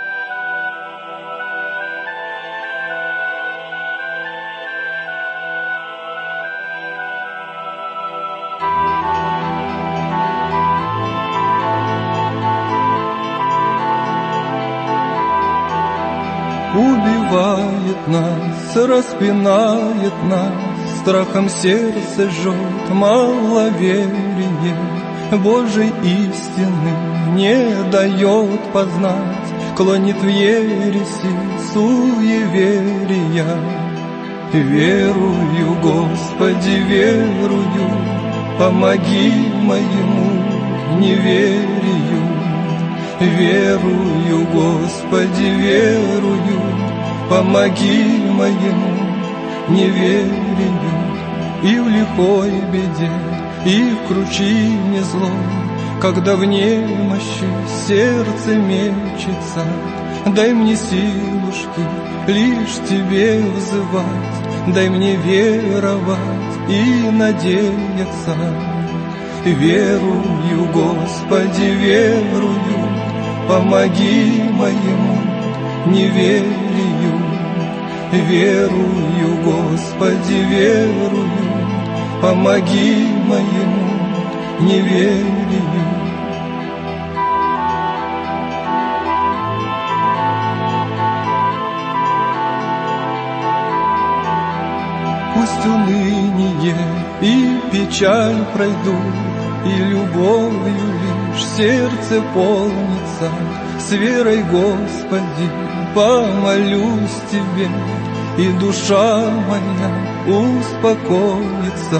Убивает нас, распинает нас, страхом сердце жжет маловерие, Божьей истины не дает познать, клонит в ереси суеверия. Верую, Господи, верую, помоги моему неверию. Верую, Господи, верую, помоги моему неверию. И в лихой беде, и в кручине злой, когда в немощи сердце мечется, дай мне силушки лишь Тебе взывать, дай мне веровать и надеяться. Верую, Господи, верую, помоги моему неверию. Верую, Господи, верую, помоги моему неверию. Пусть уныние и печаль пройдут, и любовью лишь сердце полнится. С верой, Господи, помолюсь Тебе, и душа моя успокоится.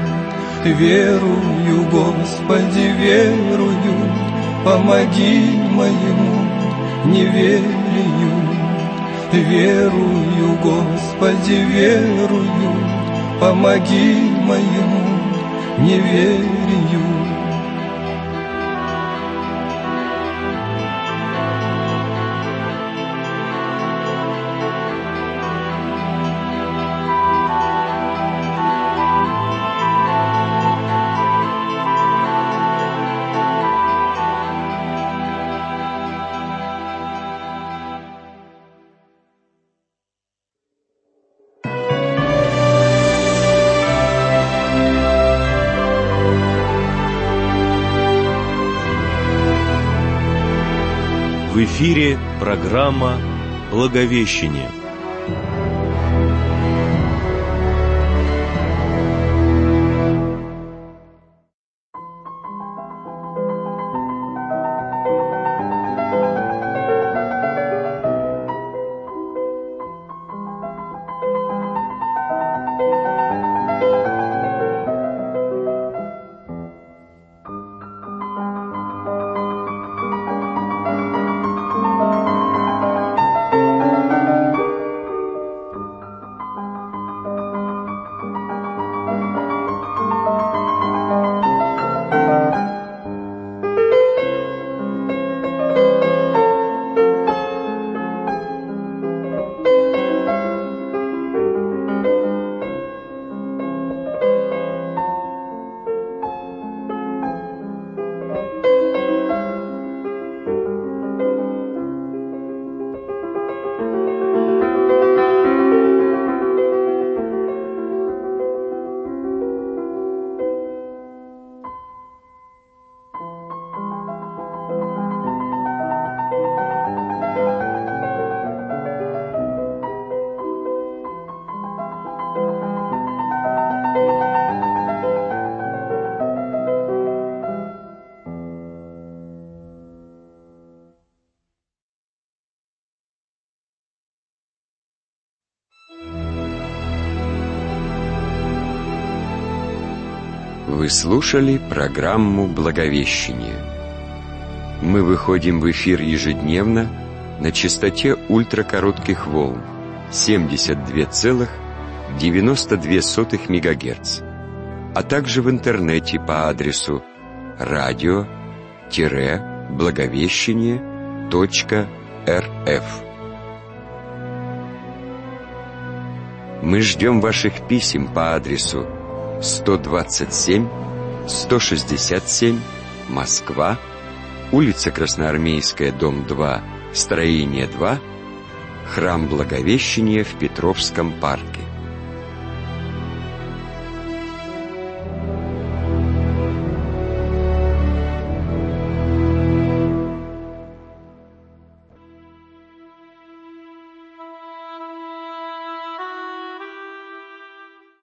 Верую, Господи, верую, помоги моему неверию. Верую, Господи, верую, помоги моему неверию. В эфире программа «Благовещение». Вы слушали программу «Благовещение». Мы выходим в эфир ежедневно на частоте ультракоротких волн семьдесят два целых девяносто две сотых мегагерц, а также в интернете по адресу радио-благовещение точка рф. Мы ждем ваших писем по адресу сто двадцать семь сто шестьдесят семь, Москва, улица Красноармейская, дом два, строение два, Храм Благовещения в Петровском парке.